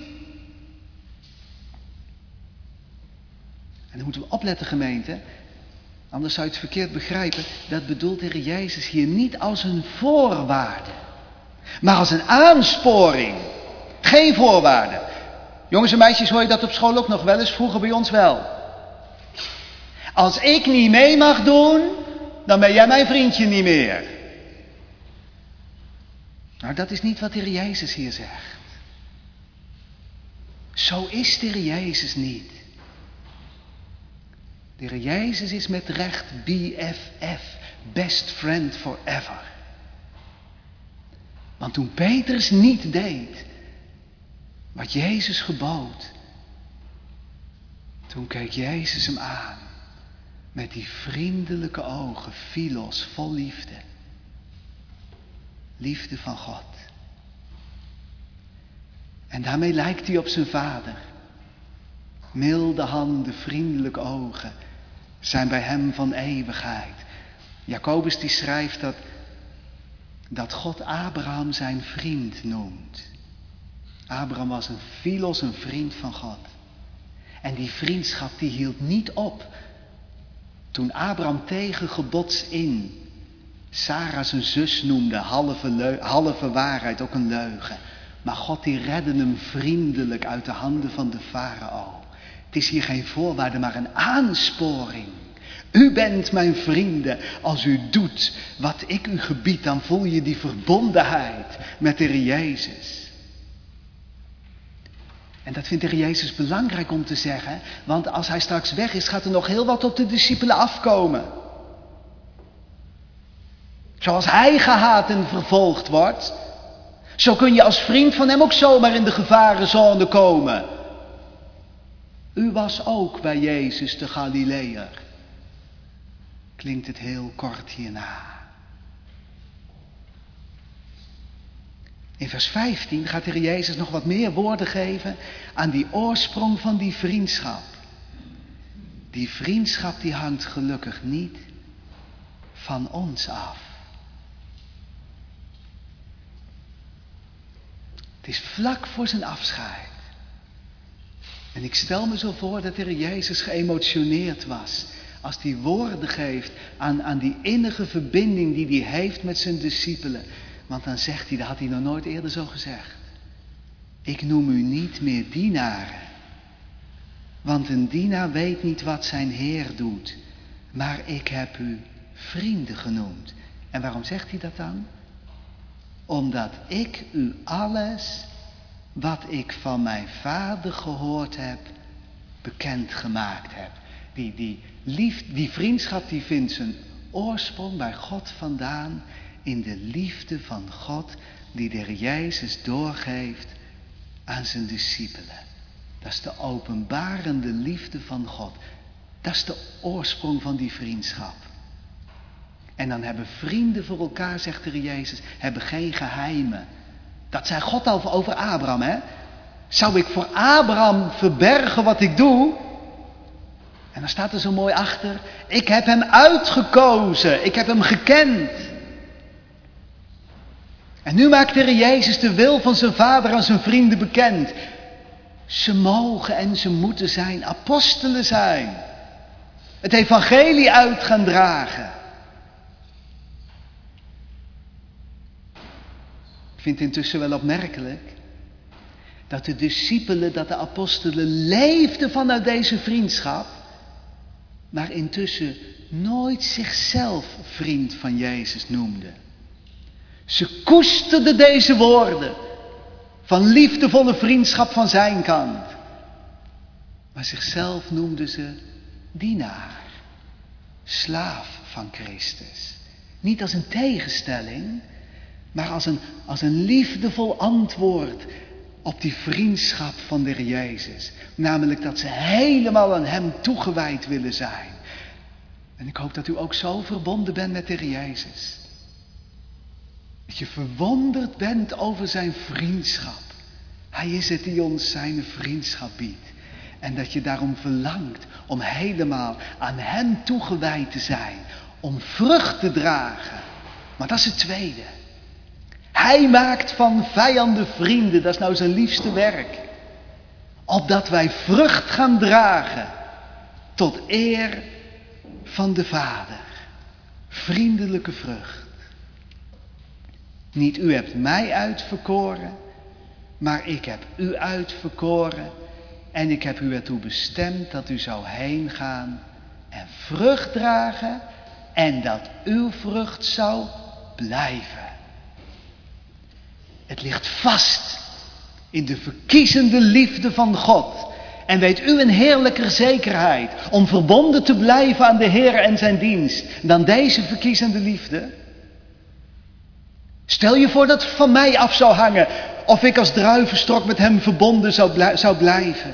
En dan moeten we opletten, gemeente. Anders zou je het verkeerd begrijpen. Dat bedoelt de Heer Jezus hier niet als een voorwaarde. Maar als een aansporing. Geen voorwaarde. Jongens en meisjes, hoor je dat op school ook nog wel eens? Vroeger bij ons wel. Als ik niet mee mag doen, dan ben jij mijn vriendje niet meer. Nou, dat is niet wat de Heer Jezus hier zegt. Zo is de Heer Jezus niet. De Heer Jezus is met recht B F F, best friend forever. Want toen Petrus niet deed wat Jezus gebood, toen keek Jezus hem aan met die vriendelijke ogen, philos, vol liefde. Liefde van God. En daarmee lijkt hij op zijn vader. Milde handen, vriendelijke ogen zijn bij hem van eeuwigheid. Jacobus die schrijft dat, dat God Abraham zijn vriend noemt. Abraham was een philos, een vriend van God. En die vriendschap die hield niet op toen Abraham tegen gebods in Sarah zijn zus noemde, halve, leu- halve waarheid, ook een leugen. Maar God die redde hem vriendelijk uit de handen van de farao. Het is hier geen voorwaarde, maar een aansporing. U bent mijn vrienden. Als u doet wat ik u gebied, dan voel je die verbondenheid met de Heer Jezus. En dat vindt de Heer Jezus belangrijk om te zeggen. Want als hij straks weg is, gaat er nog heel wat op de discipelen afkomen. Zoals hij gehaat en vervolgd wordt, zo kun je als vriend van hem ook zomaar in de gevarenzone komen. U was ook bij Jezus de Galileër. Klinkt het heel kort hierna. In vers vijftien gaat de Heer Jezus nog wat meer woorden geven aan die oorsprong van die vriendschap. Die vriendschap die hangt gelukkig niet van ons af. Het is vlak voor zijn afscheid. En ik stel me zo voor dat de Heer Jezus geëmotioneerd was als hij woorden geeft aan, aan die innige verbinding die hij heeft met zijn discipelen. Want dan zegt hij, dat had hij nog nooit eerder zo gezegd. Ik noem u niet meer dienaren. Want een dienaar weet niet wat zijn Heer doet. Maar ik heb u vrienden genoemd. En waarom zegt hij dat dan? Omdat ik u alles wat ik van mijn vader gehoord heb, bekendgemaakt heb. Die, die, lief, die vriendschap die vindt zijn oorsprong bij God vandaan in de liefde van God die de Heer Jezus doorgeeft aan zijn discipelen. Dat is de openbarende liefde van God. Dat is de oorsprong van die vriendschap. En dan hebben vrienden voor elkaar, zegt de Heer Jezus, hebben geen geheimen. Dat zei God al over Abraham, hè? Zou ik voor Abraham verbergen wat ik doe? En dan staat er zo mooi achter, ik heb hem uitgekozen, ik heb hem gekend. En nu maakt de Heer Jezus de wil van zijn vader aan zijn vrienden bekend. Ze mogen en ze moeten zijn apostelen zijn. Het evangelie uit gaan dragen. Ik vind het intussen wel opmerkelijk dat de discipelen, dat de apostelen leefden vanuit deze vriendschap, maar intussen nooit zichzelf vriend van Jezus noemden. Ze koesterden deze woorden van liefdevolle vriendschap van zijn kant. Maar zichzelf noemden ze dienaar, slaaf van Christus. Niet als een tegenstelling, maar als een, als een liefdevol antwoord op die vriendschap van de Heer Jezus. Namelijk dat ze helemaal aan hem toegewijd willen zijn. En ik hoop dat u ook zo verbonden bent met de Heer Jezus. Dat je verwonderd bent over zijn vriendschap. Hij is het die ons zijn vriendschap biedt. En dat je daarom verlangt om helemaal aan hem toegewijd te zijn. Om vrucht te dragen. Maar dat is het tweede. Hij maakt van vijanden vrienden. Dat is nou zijn liefste werk. Opdat wij vrucht gaan dragen. Tot eer van de Vader. Vriendelijke vrucht. Niet u hebt mij uitverkoren, maar ik heb u uitverkoren en ik heb u ertoe bestemd dat u zou heen gaan en vrucht dragen en dat uw vrucht zou blijven. Het ligt vast in de verkiezende liefde van God. En weet u een heerlijker zekerheid om verbonden te blijven aan de Heer en zijn dienst dan deze verkiezende liefde? Stel je voor dat het van mij af zou hangen of ik als druivenstok met hem verbonden zou, blij, zou blijven.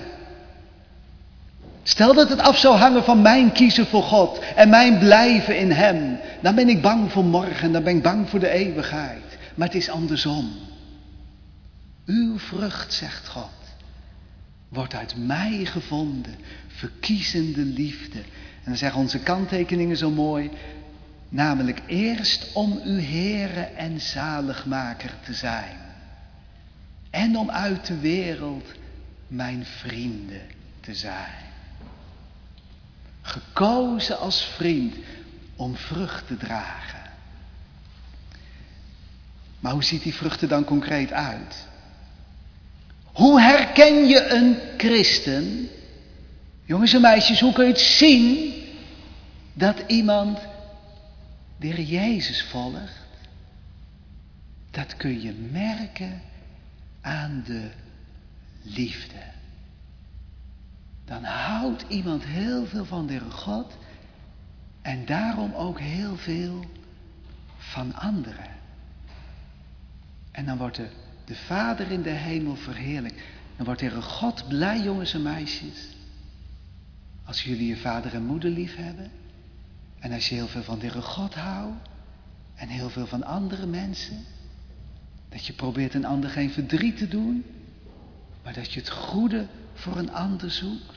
Stel dat het af zou hangen van mijn kiezen voor God en mijn blijven in hem. Dan ben ik bang voor morgen, dan ben ik bang voor de eeuwigheid. Maar het is andersom. Uw vrucht, zegt God, wordt uit mij gevonden, verkiezende liefde. En dan zeggen onze kanttekeningen zo mooi, namelijk eerst om uw Heere en zaligmaker te zijn. En om uit de wereld mijn vrienden te zijn. Gekozen als vriend om vrucht te dragen. Maar hoe ziet die vrucht er dan concreet uit? Hoe herken je een christen? Jongens en meisjes, hoe kun je het zien dat iemand de Heer Jezus volgt? Dat kun je merken aan de liefde. Dan houdt iemand heel veel van de Heere God en daarom ook heel veel van anderen. En dan wordt de, de Vader in de hemel verheerlijkt. Dan wordt de Heere God blij, jongens en meisjes, als jullie je vader en moeder lief hebben. En als je heel veel van de Heere God houdt en heel veel van andere mensen. Dat je probeert een ander geen verdriet te doen, maar dat je het goede voor een ander zoekt.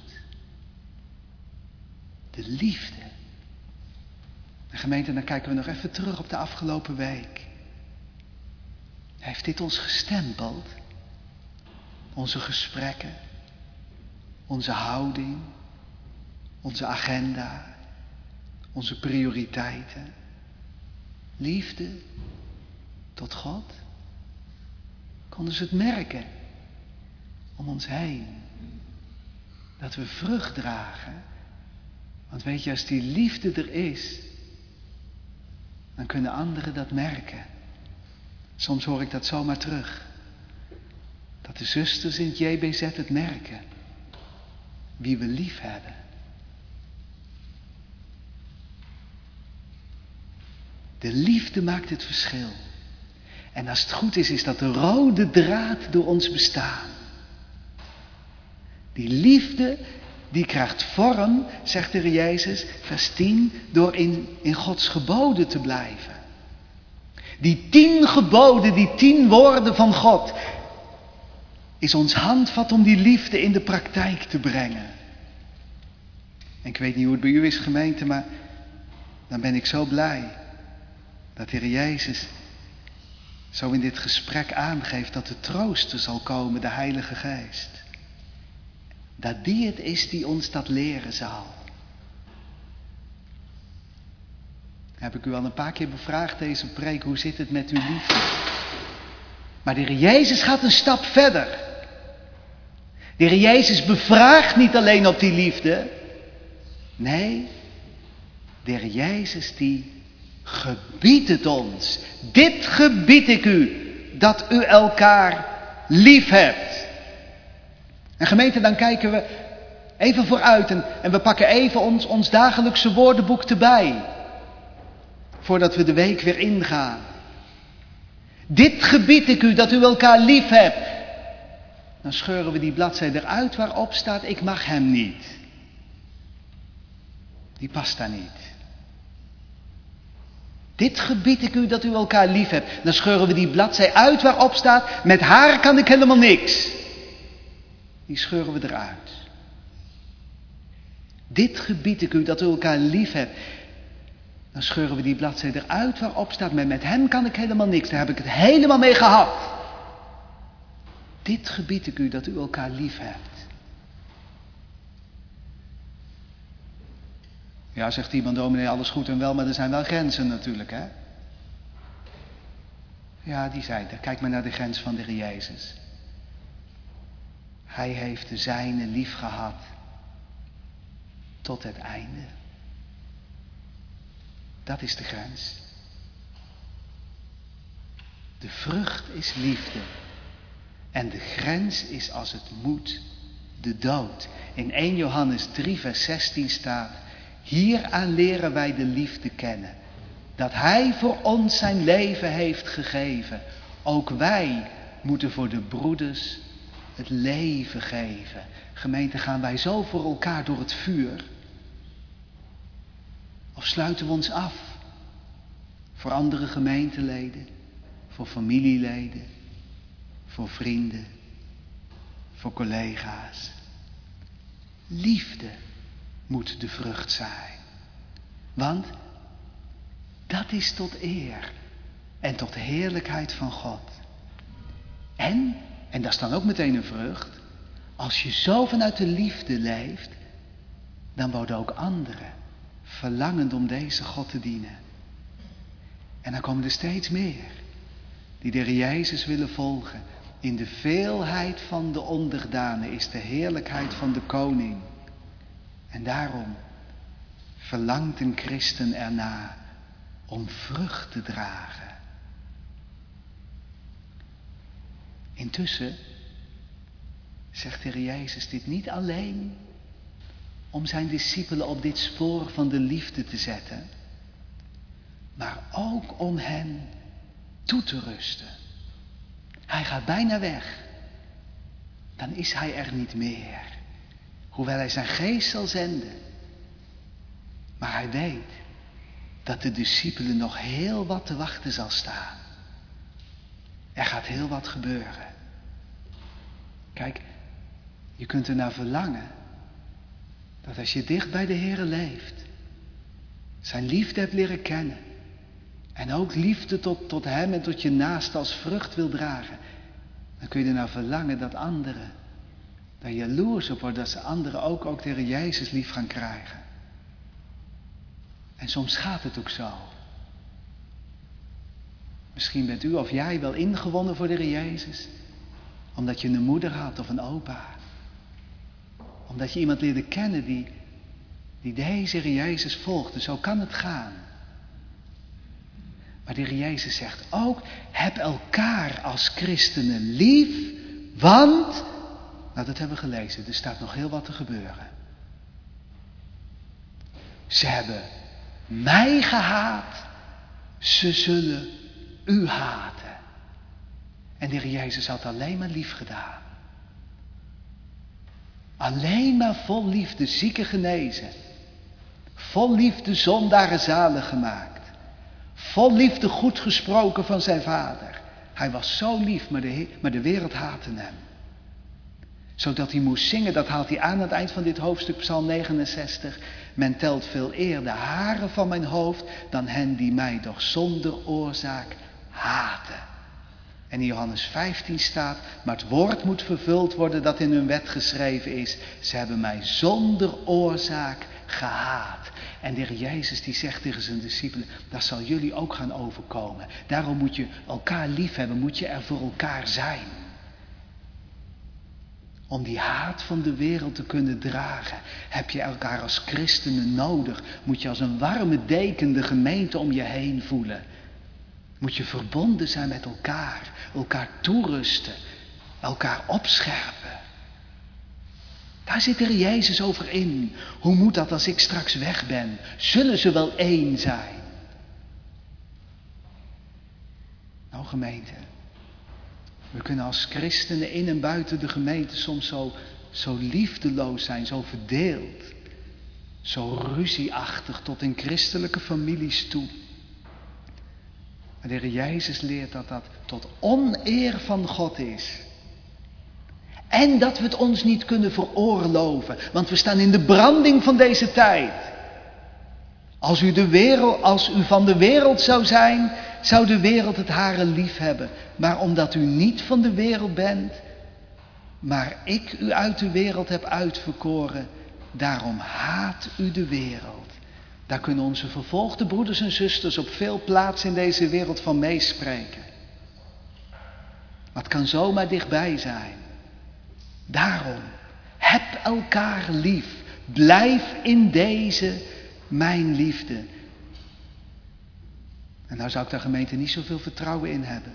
De liefde. En gemeente, dan kijken we nog even terug op de afgelopen week. Heeft dit ons gestempeld? Onze gesprekken, onze houding, onze agenda, onze prioriteiten. Liefde tot God. Konden ze het merken om ons heen. Dat we vrucht dragen. Want weet je, als die liefde er is, dan kunnen anderen dat merken. Soms hoor ik dat zomaar terug. Dat de zusters in het J B Z het merken. Wie we lief hebben. De liefde maakt het verschil. En als het goed is, is dat de rode draad door ons bestaan. Die liefde, die krijgt vorm, zegt de Heer Jezus, vers tien, door in, in Gods geboden te blijven. Die tien geboden, die tien woorden van God, is ons handvat om die liefde in de praktijk te brengen. En ik weet niet hoe het bij u is, gemeente, maar dan ben ik zo blij dat de Heer Jezus zo in dit gesprek aangeeft dat de trooster zal komen, de Heilige Geest. dat die het is die ons dat leren zal. Heb ik u al een paar keer bevraagd deze preek, hoe zit het met uw liefde? Maar de Heer Jezus gaat een stap verder. De Heer Jezus bevraagt niet alleen op die liefde. Nee, de Heer Jezus die gebiedt het ons. Dit gebied ik u, dat u elkaar lief hebt. En gemeente, dan kijken we even vooruit en, en we pakken even ons, ons dagelijkse woordenboek erbij. Voordat we de week weer ingaan. Dit gebied ik u, dat u elkaar lief hebt. Dan scheuren we die bladzijde eruit waarop staat, ik mag hem niet. Die past daar niet. Dit gebied ik u, dat u elkaar lief hebt. Dan scheuren we die bladzijde uit waarop staat, met haar kan ik helemaal niks. Die scheuren we eruit. Dit gebied ik u, dat u elkaar lief hebt. Dan scheuren we die bladzijde eruit waarop staat, maar met hem kan ik helemaal niks. Daar heb ik het helemaal mee gehad. Dit gebied ik u, dat u elkaar lief hebt. Ja, zegt iemand, dominee, alles goed en wel, maar er zijn wel grenzen natuurlijk, hè? Ja, die zijn er. Kijk maar naar de grens van de Heer Jezus. Hij heeft de zijne lief gehad tot het einde. Dat is de grens. De vrucht is liefde. En de grens is als het moet de dood. In eerste Johannes drie vers zestien staat, hieraan leren wij de liefde kennen. Dat hij voor ons zijn leven heeft gegeven. Ook wij moeten voor de broeders het leven geven. Gemeente, gaan wij zo voor elkaar door het vuur? Of sluiten we ons af voor andere gemeenteleden, voor familieleden, voor vrienden, voor collega's? Liefde moet de vrucht zijn. Want dat is tot eer en tot heerlijkheid van God. En, en dat is dan ook meteen een vrucht, als je zo vanuit de liefde leeft, dan worden ook anderen verlangend om deze God te dienen. En dan komen er steeds meer die de Heer Jezus willen volgen. In de veelheid van de onderdanen is de heerlijkheid van de koning. En daarom verlangt een christen erna om vrucht te dragen. Intussen zegt de Heer Jezus dit niet alleen om zijn discipelen op dit spoor van de liefde te zetten, maar ook om hen toe te rusten. Hij gaat bijna weg. Dan is hij er niet meer. Hoewel hij zijn geest zal zenden. Maar hij weet dat de discipelen nog heel wat te wachten zal staan. Er gaat heel wat gebeuren. Kijk, je kunt er naar verlangen dat als je dicht bij de Heere leeft, zijn liefde hebt leren kennen, en ook liefde tot, tot hem en tot je naaste als vrucht wil dragen, dan kun je er naar verlangen dat anderen daar jaloers op worden, dat ze anderen ook, ook de Heer Jezus lief gaan krijgen. En soms gaat het ook zo. Misschien bent u of jij wel ingewonnen voor de Heer Jezus, omdat je een moeder had of een opa. Omdat je iemand leerde kennen die, die deze Heer Jezus volgde. Zo kan het gaan. Maar de Heer Jezus zegt ook, heb elkaar als christenen lief, want, nou dat hebben we gelezen, er staat nog heel wat te gebeuren. Ze hebben mij gehaat, ze zullen u haten. En de Heer Jezus had alleen maar lief gedaan. Alleen maar vol liefde zieken genezen. Vol liefde zondaren zalig gemaakt. Vol liefde goed gesproken van zijn vader. Hij was zo lief, maar de, maar de wereld haatte hem. Zodat hij moest zingen, dat haalt hij aan aan het eind van dit hoofdstuk, Psalm negenenzestig. Men telt veel eer de haren van mijn hoofd dan hen die mij doch zonder oorzaak haten. En in Johannes vijftien staat, maar het woord moet vervuld worden dat in hun wet geschreven is. Ze hebben mij zonder oorzaak gehaat. En de Heer Jezus die zegt tegen zijn discipelen, dat zal jullie ook gaan overkomen. Daarom moet je elkaar lief hebben, moet je er voor elkaar zijn. Om die haat van de wereld te kunnen dragen, heb je elkaar als christenen nodig. Moet je als een warme deken de gemeente om je heen voelen. Moet je verbonden zijn met elkaar, elkaar toerusten, elkaar opscherpen. Daar zit er Jezus over in. Hoe moet dat als ik straks weg ben? Zullen ze wel één zijn? Nou gemeente, we kunnen als christenen in en buiten de gemeente soms zo, zo liefdeloos zijn, zo verdeeld. Zo ruzieachtig tot in christelijke families toe. Maar de Heer Jezus leert dat dat tot oneer van God is. En dat we het ons niet kunnen veroorloven. Want we staan in de branding van deze tijd. Als u, de wereld, als u van de wereld zou zijn, zou de wereld het hare lief hebben. Maar omdat u niet van de wereld bent, maar ik u uit de wereld heb uitverkoren, daarom haat u de wereld. Daar kunnen onze vervolgde broeders en zusters op veel plaatsen in deze wereld van meespreken. Maar het kan zomaar dichtbij zijn. Daarom, heb elkaar lief. Blijf in deze mijn liefde. En nou zou ik daar gemeente niet zoveel vertrouwen in hebben.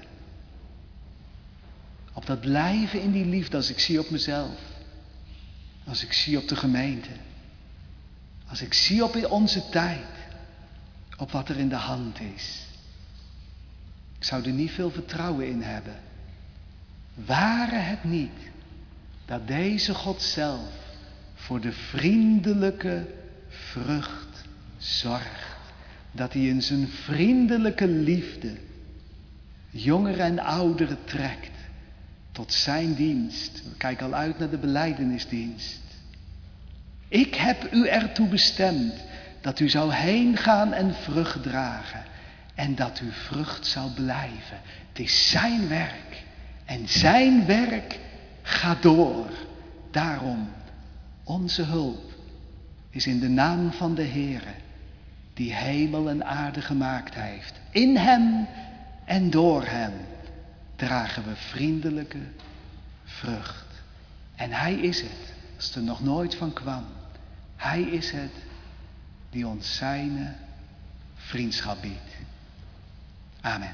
Op dat blijven in die liefde als ik zie op mezelf. Als ik zie op de gemeente. Als ik zie op in onze tijd. Op wat er in de hand is. Ik zou er niet veel vertrouwen in hebben. Ware het niet dat deze God zelf voor de vriendelijke vrucht zorgt. Dat hij in zijn vriendelijke liefde jongeren en ouderen trekt tot zijn dienst. We kijken al uit naar de belijdenisdienst. Ik heb u ertoe bestemd dat u zou heen gaan en vrucht dragen. En dat uw vrucht zou blijven. Het is zijn werk. En zijn werk gaat door. Daarom, onze hulp is in de naam van de Heere, die hemel en aarde gemaakt heeft. In hem en door hem dragen we vriendelijke vrucht. En hij is het, als het er nog nooit van kwam. Hij is het die ons zijn vriendschap biedt. Amen.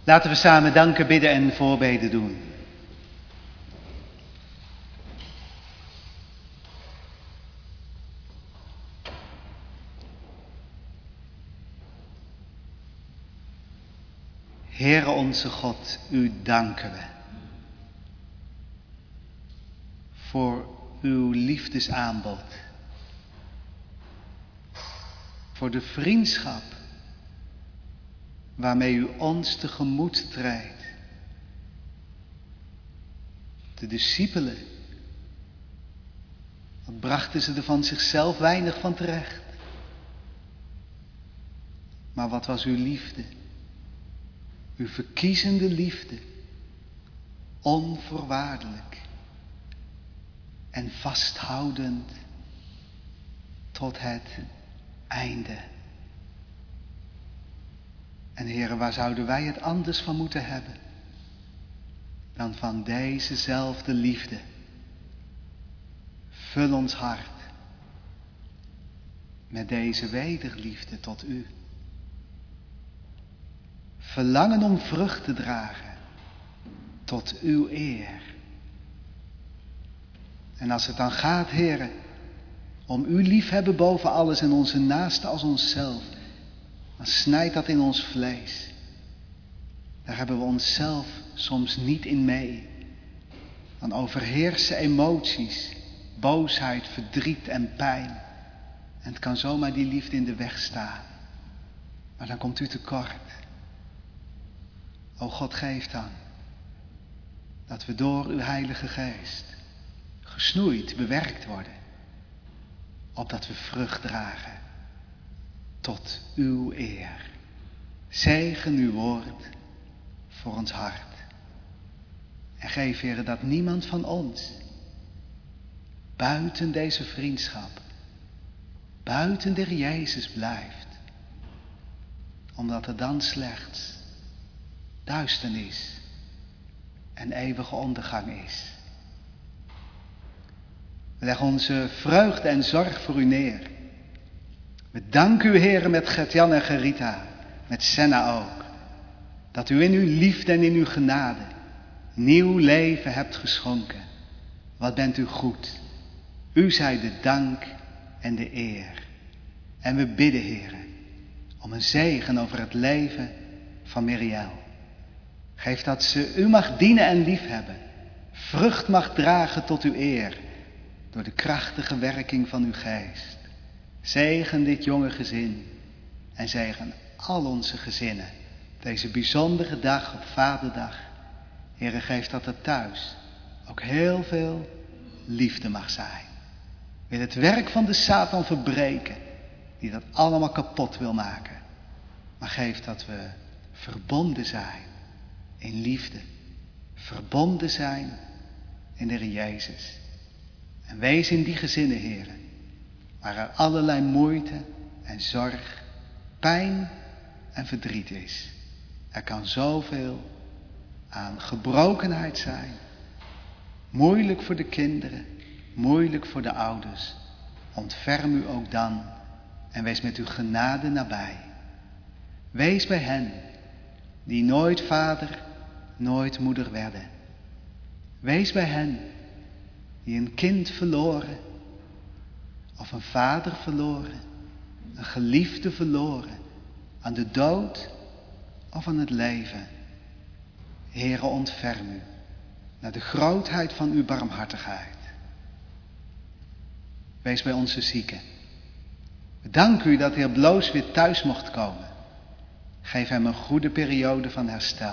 Laten we samen danken, bidden en voorbeden doen. Heere onze God, u danken we voor uw liefdesaanbod, voor de vriendschap waarmee u ons tegemoet treedt. De discipelen, wat brachten ze er van zichzelf weinig van terecht. Maar wat was uw liefde? Uw verkiezende liefde, onvoorwaardelijk en vasthoudend tot het einde. En Heere, waar zouden wij het anders van moeten hebben dan van dezezelfde liefde? Vul ons hart met deze wederliefde tot u. Verlangen om vrucht te dragen tot uw eer. En als het dan gaat, Heere, om u liefhebben boven alles en onze naaste als onszelf, dan snijdt dat in ons vlees. Daar hebben we onszelf soms niet in mee. Dan overheersen emoties, boosheid, verdriet en pijn. En het kan zomaar die liefde in de weg staan. Maar dan komt u tekort. O God, geef dan dat we door uw Heilige Geest gesnoeid, bewerkt worden, opdat we vrucht dragen tot uw eer. Zegen uw woord voor ons hart. En geef, Heere, dat niemand van ons buiten deze vriendschap, buiten de Heer Jezus blijft, omdat er dan slechts duisternis en eeuwige ondergang is. We leggen onze vreugde en zorg voor u neer. We danken u, Heere, met Gert-Jan en Gerita, met Senna ook, dat u in uw liefde en in uw genade nieuw leven hebt geschonken. Wat bent u goed. U zij de dank en de eer. En we bidden, Heere, om een zegen over het leven van Miriel. Geef dat ze u mag dienen en liefhebben, vrucht mag dragen tot uw eer, door de krachtige werking van uw geest. Zegen dit jonge gezin en zegen al onze gezinnen. Deze bijzondere dag op Vaderdag. Heere, geef dat er thuis ook heel veel liefde mag zijn. Wil het werk van de Satan verbreken, die dat allemaal kapot wil maken. Maar geef dat we verbonden zijn in liefde. Verbonden zijn in de Heer Jezus. En wees in die gezinnen, Heere, waar er allerlei moeite en zorg, pijn en verdriet is. Er kan zoveel aan gebrokenheid zijn. Moeilijk voor de kinderen, moeilijk voor de ouders. Ontferm u ook dan en wees met uw genade nabij. Wees bij hen die nooit vader, nooit moeder werden. Wees bij hen die een kind verloren, of een vader verloren, een geliefde verloren, aan de dood of aan het leven. Heere, ontferm u naar de grootheid van uw barmhartigheid. Wees bij onze zieken. We danken u dat de Heer Bloos weer thuis mocht komen. Geef hem een goede periode van herstel.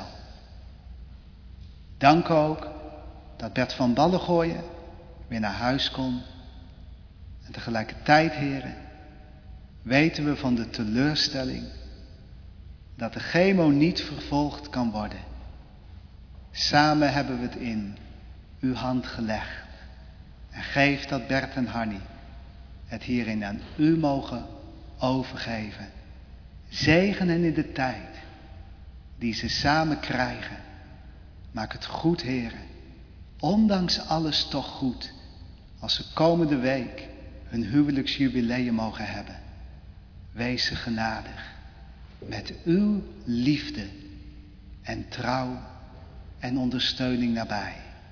Dank ook dat Bert van Ballengooien weer naar huis kon. En tegelijkertijd, Heere, weten we van de teleurstelling dat de chemo niet vervolgd kan worden. Samen hebben we het in uw hand gelegd. En geef dat Bert en Hannie het hierin aan u mogen overgeven. Zegen hen in de tijd die ze samen krijgen. Maak het goed, Heere. Ondanks alles toch goed. Als ze komende week hun huwelijksjubileum mogen hebben. Wees ze genadig. Met uw liefde en trouw en ondersteuning nabij.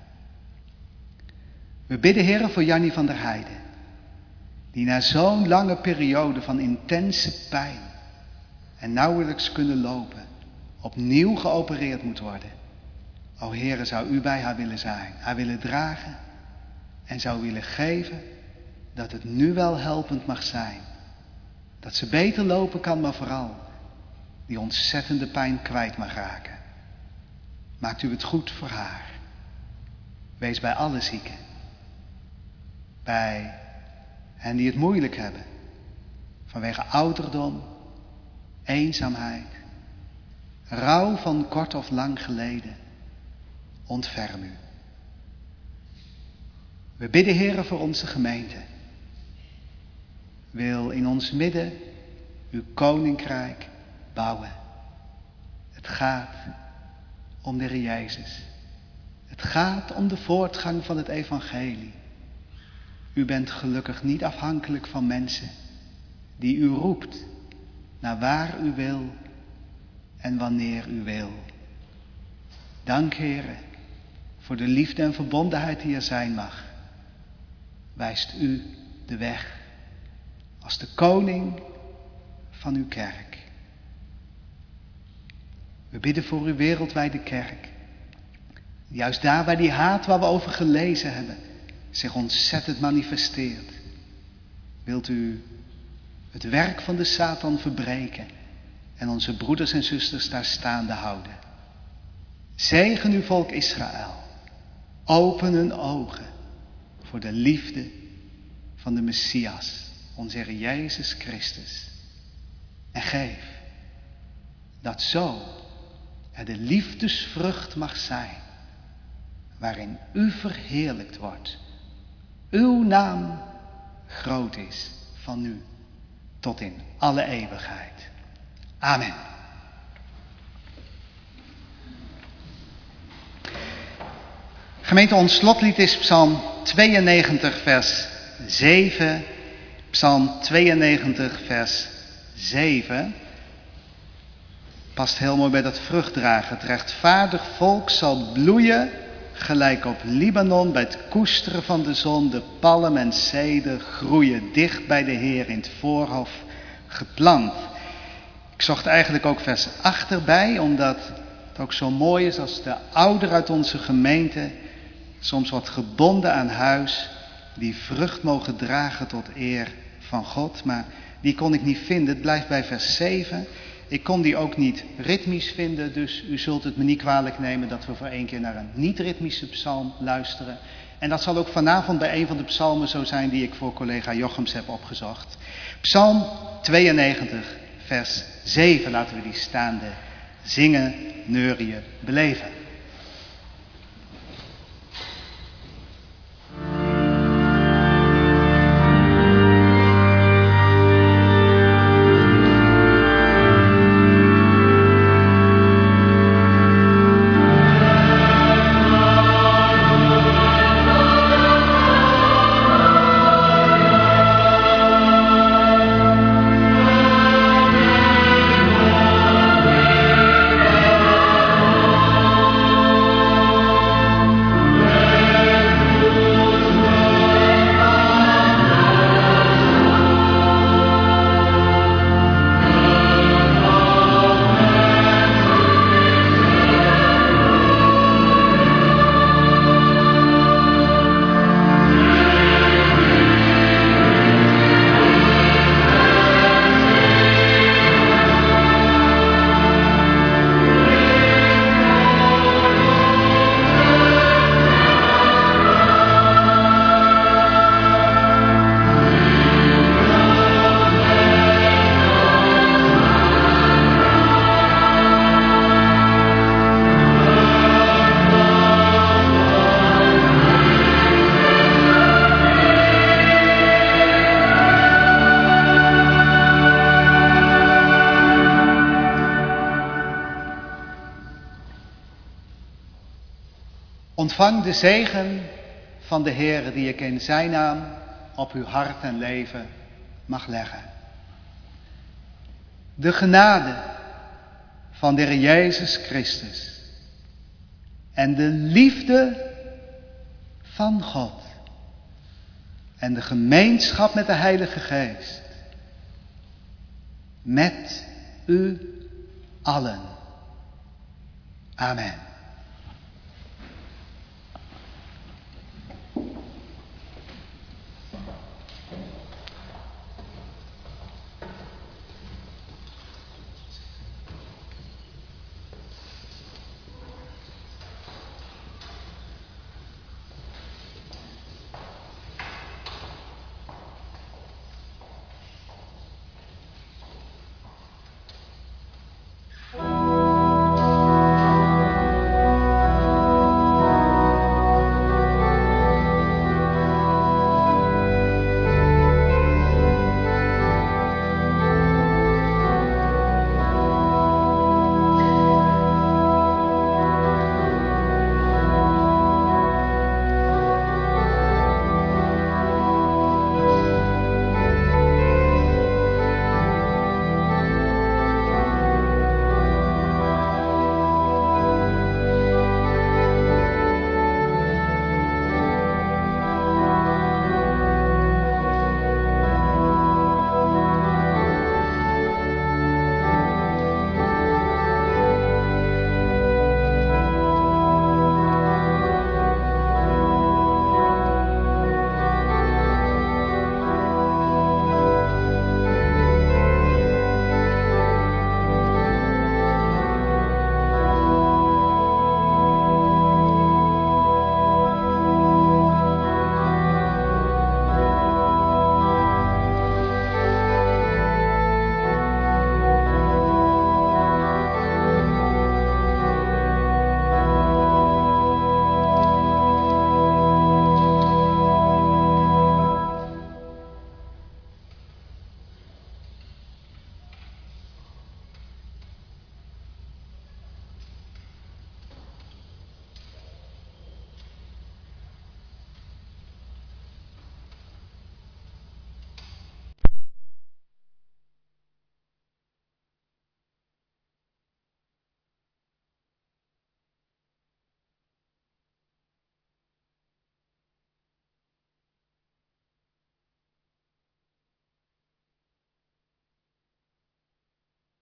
We bidden, Heere, voor Jannie van der Heijden, die na zo'n lange periode van intense pijn en nauwelijks kunnen lopen, opnieuw geopereerd moet worden. O Heere, zou u bij haar willen zijn, haar willen dragen en zou willen geven dat het nu wel helpend mag zijn. Dat ze beter lopen kan, maar vooral die ontzettende pijn kwijt mag raken. Maakt u het goed voor haar. Wees bij alle zieken. Bij hen die het moeilijk hebben. Vanwege ouderdom, eenzaamheid, rouw van kort of lang geleden. Ontferm u. We bidden, Heere, voor onze gemeente. Wil in ons midden uw koninkrijk bouwen. Het gaat om de Heer Jezus. Het gaat om de voortgang van het evangelie. U bent gelukkig niet afhankelijk van mensen die u roept naar waar u wil en wanneer u wil. Dank, Heere, voor de liefde en verbondenheid die er zijn mag. Wijst u de weg als de koning van uw kerk. We bidden voor uw wereldwijde kerk. Juist daar waar die haat waar we over gelezen hebben zich ontzettend manifesteert. Wilt u het werk van de Satan verbreken en onze broeders en zusters daar staande houden. Zegen uw volk Israël. Open hun ogen voor de liefde van de Messias, onze Heer Jezus Christus. En geef dat zo er de liefdesvrucht mag zijn, waarin u verheerlijkt wordt. Uw naam groot is van nu tot in alle eeuwigheid. Amen. Gemeente, ons slotlied is Psalm tweeënnegentig vers zeven. Psalm tweeënnegentig vers zeven. Past heel mooi bij dat vruchtdragen. Het rechtvaardig volk zal bloeien gelijk op Libanon bij het koesteren van de zon. De palm en ceder groeien dicht bij de Heer in het voorhof geplant. Ik zocht eigenlijk ook vers acht erbij, omdat het ook zo mooi is als de ouder uit onze gemeente soms wat gebonden aan huis, die vrucht mogen dragen tot eer van God. Maar die kon ik niet vinden. Het blijft bij vers zeven. Ik kon die ook niet ritmisch vinden, dus u zult het me niet kwalijk nemen dat we voor één keer naar een niet-ritmische psalm luisteren. En dat zal ook vanavond bij een van de psalmen zo zijn die ik voor collega Jochems heb opgezocht. Psalm tweeënnegentig, vers zeven. Laten we die staande zingen, neurieën, beleven. Ontvang de zegen van de Heer die ik in zijn naam op uw hart en leven mag leggen. De genade van de Heer Jezus Christus en de liefde van God en de gemeenschap met de Heilige Geest met u allen. Amen.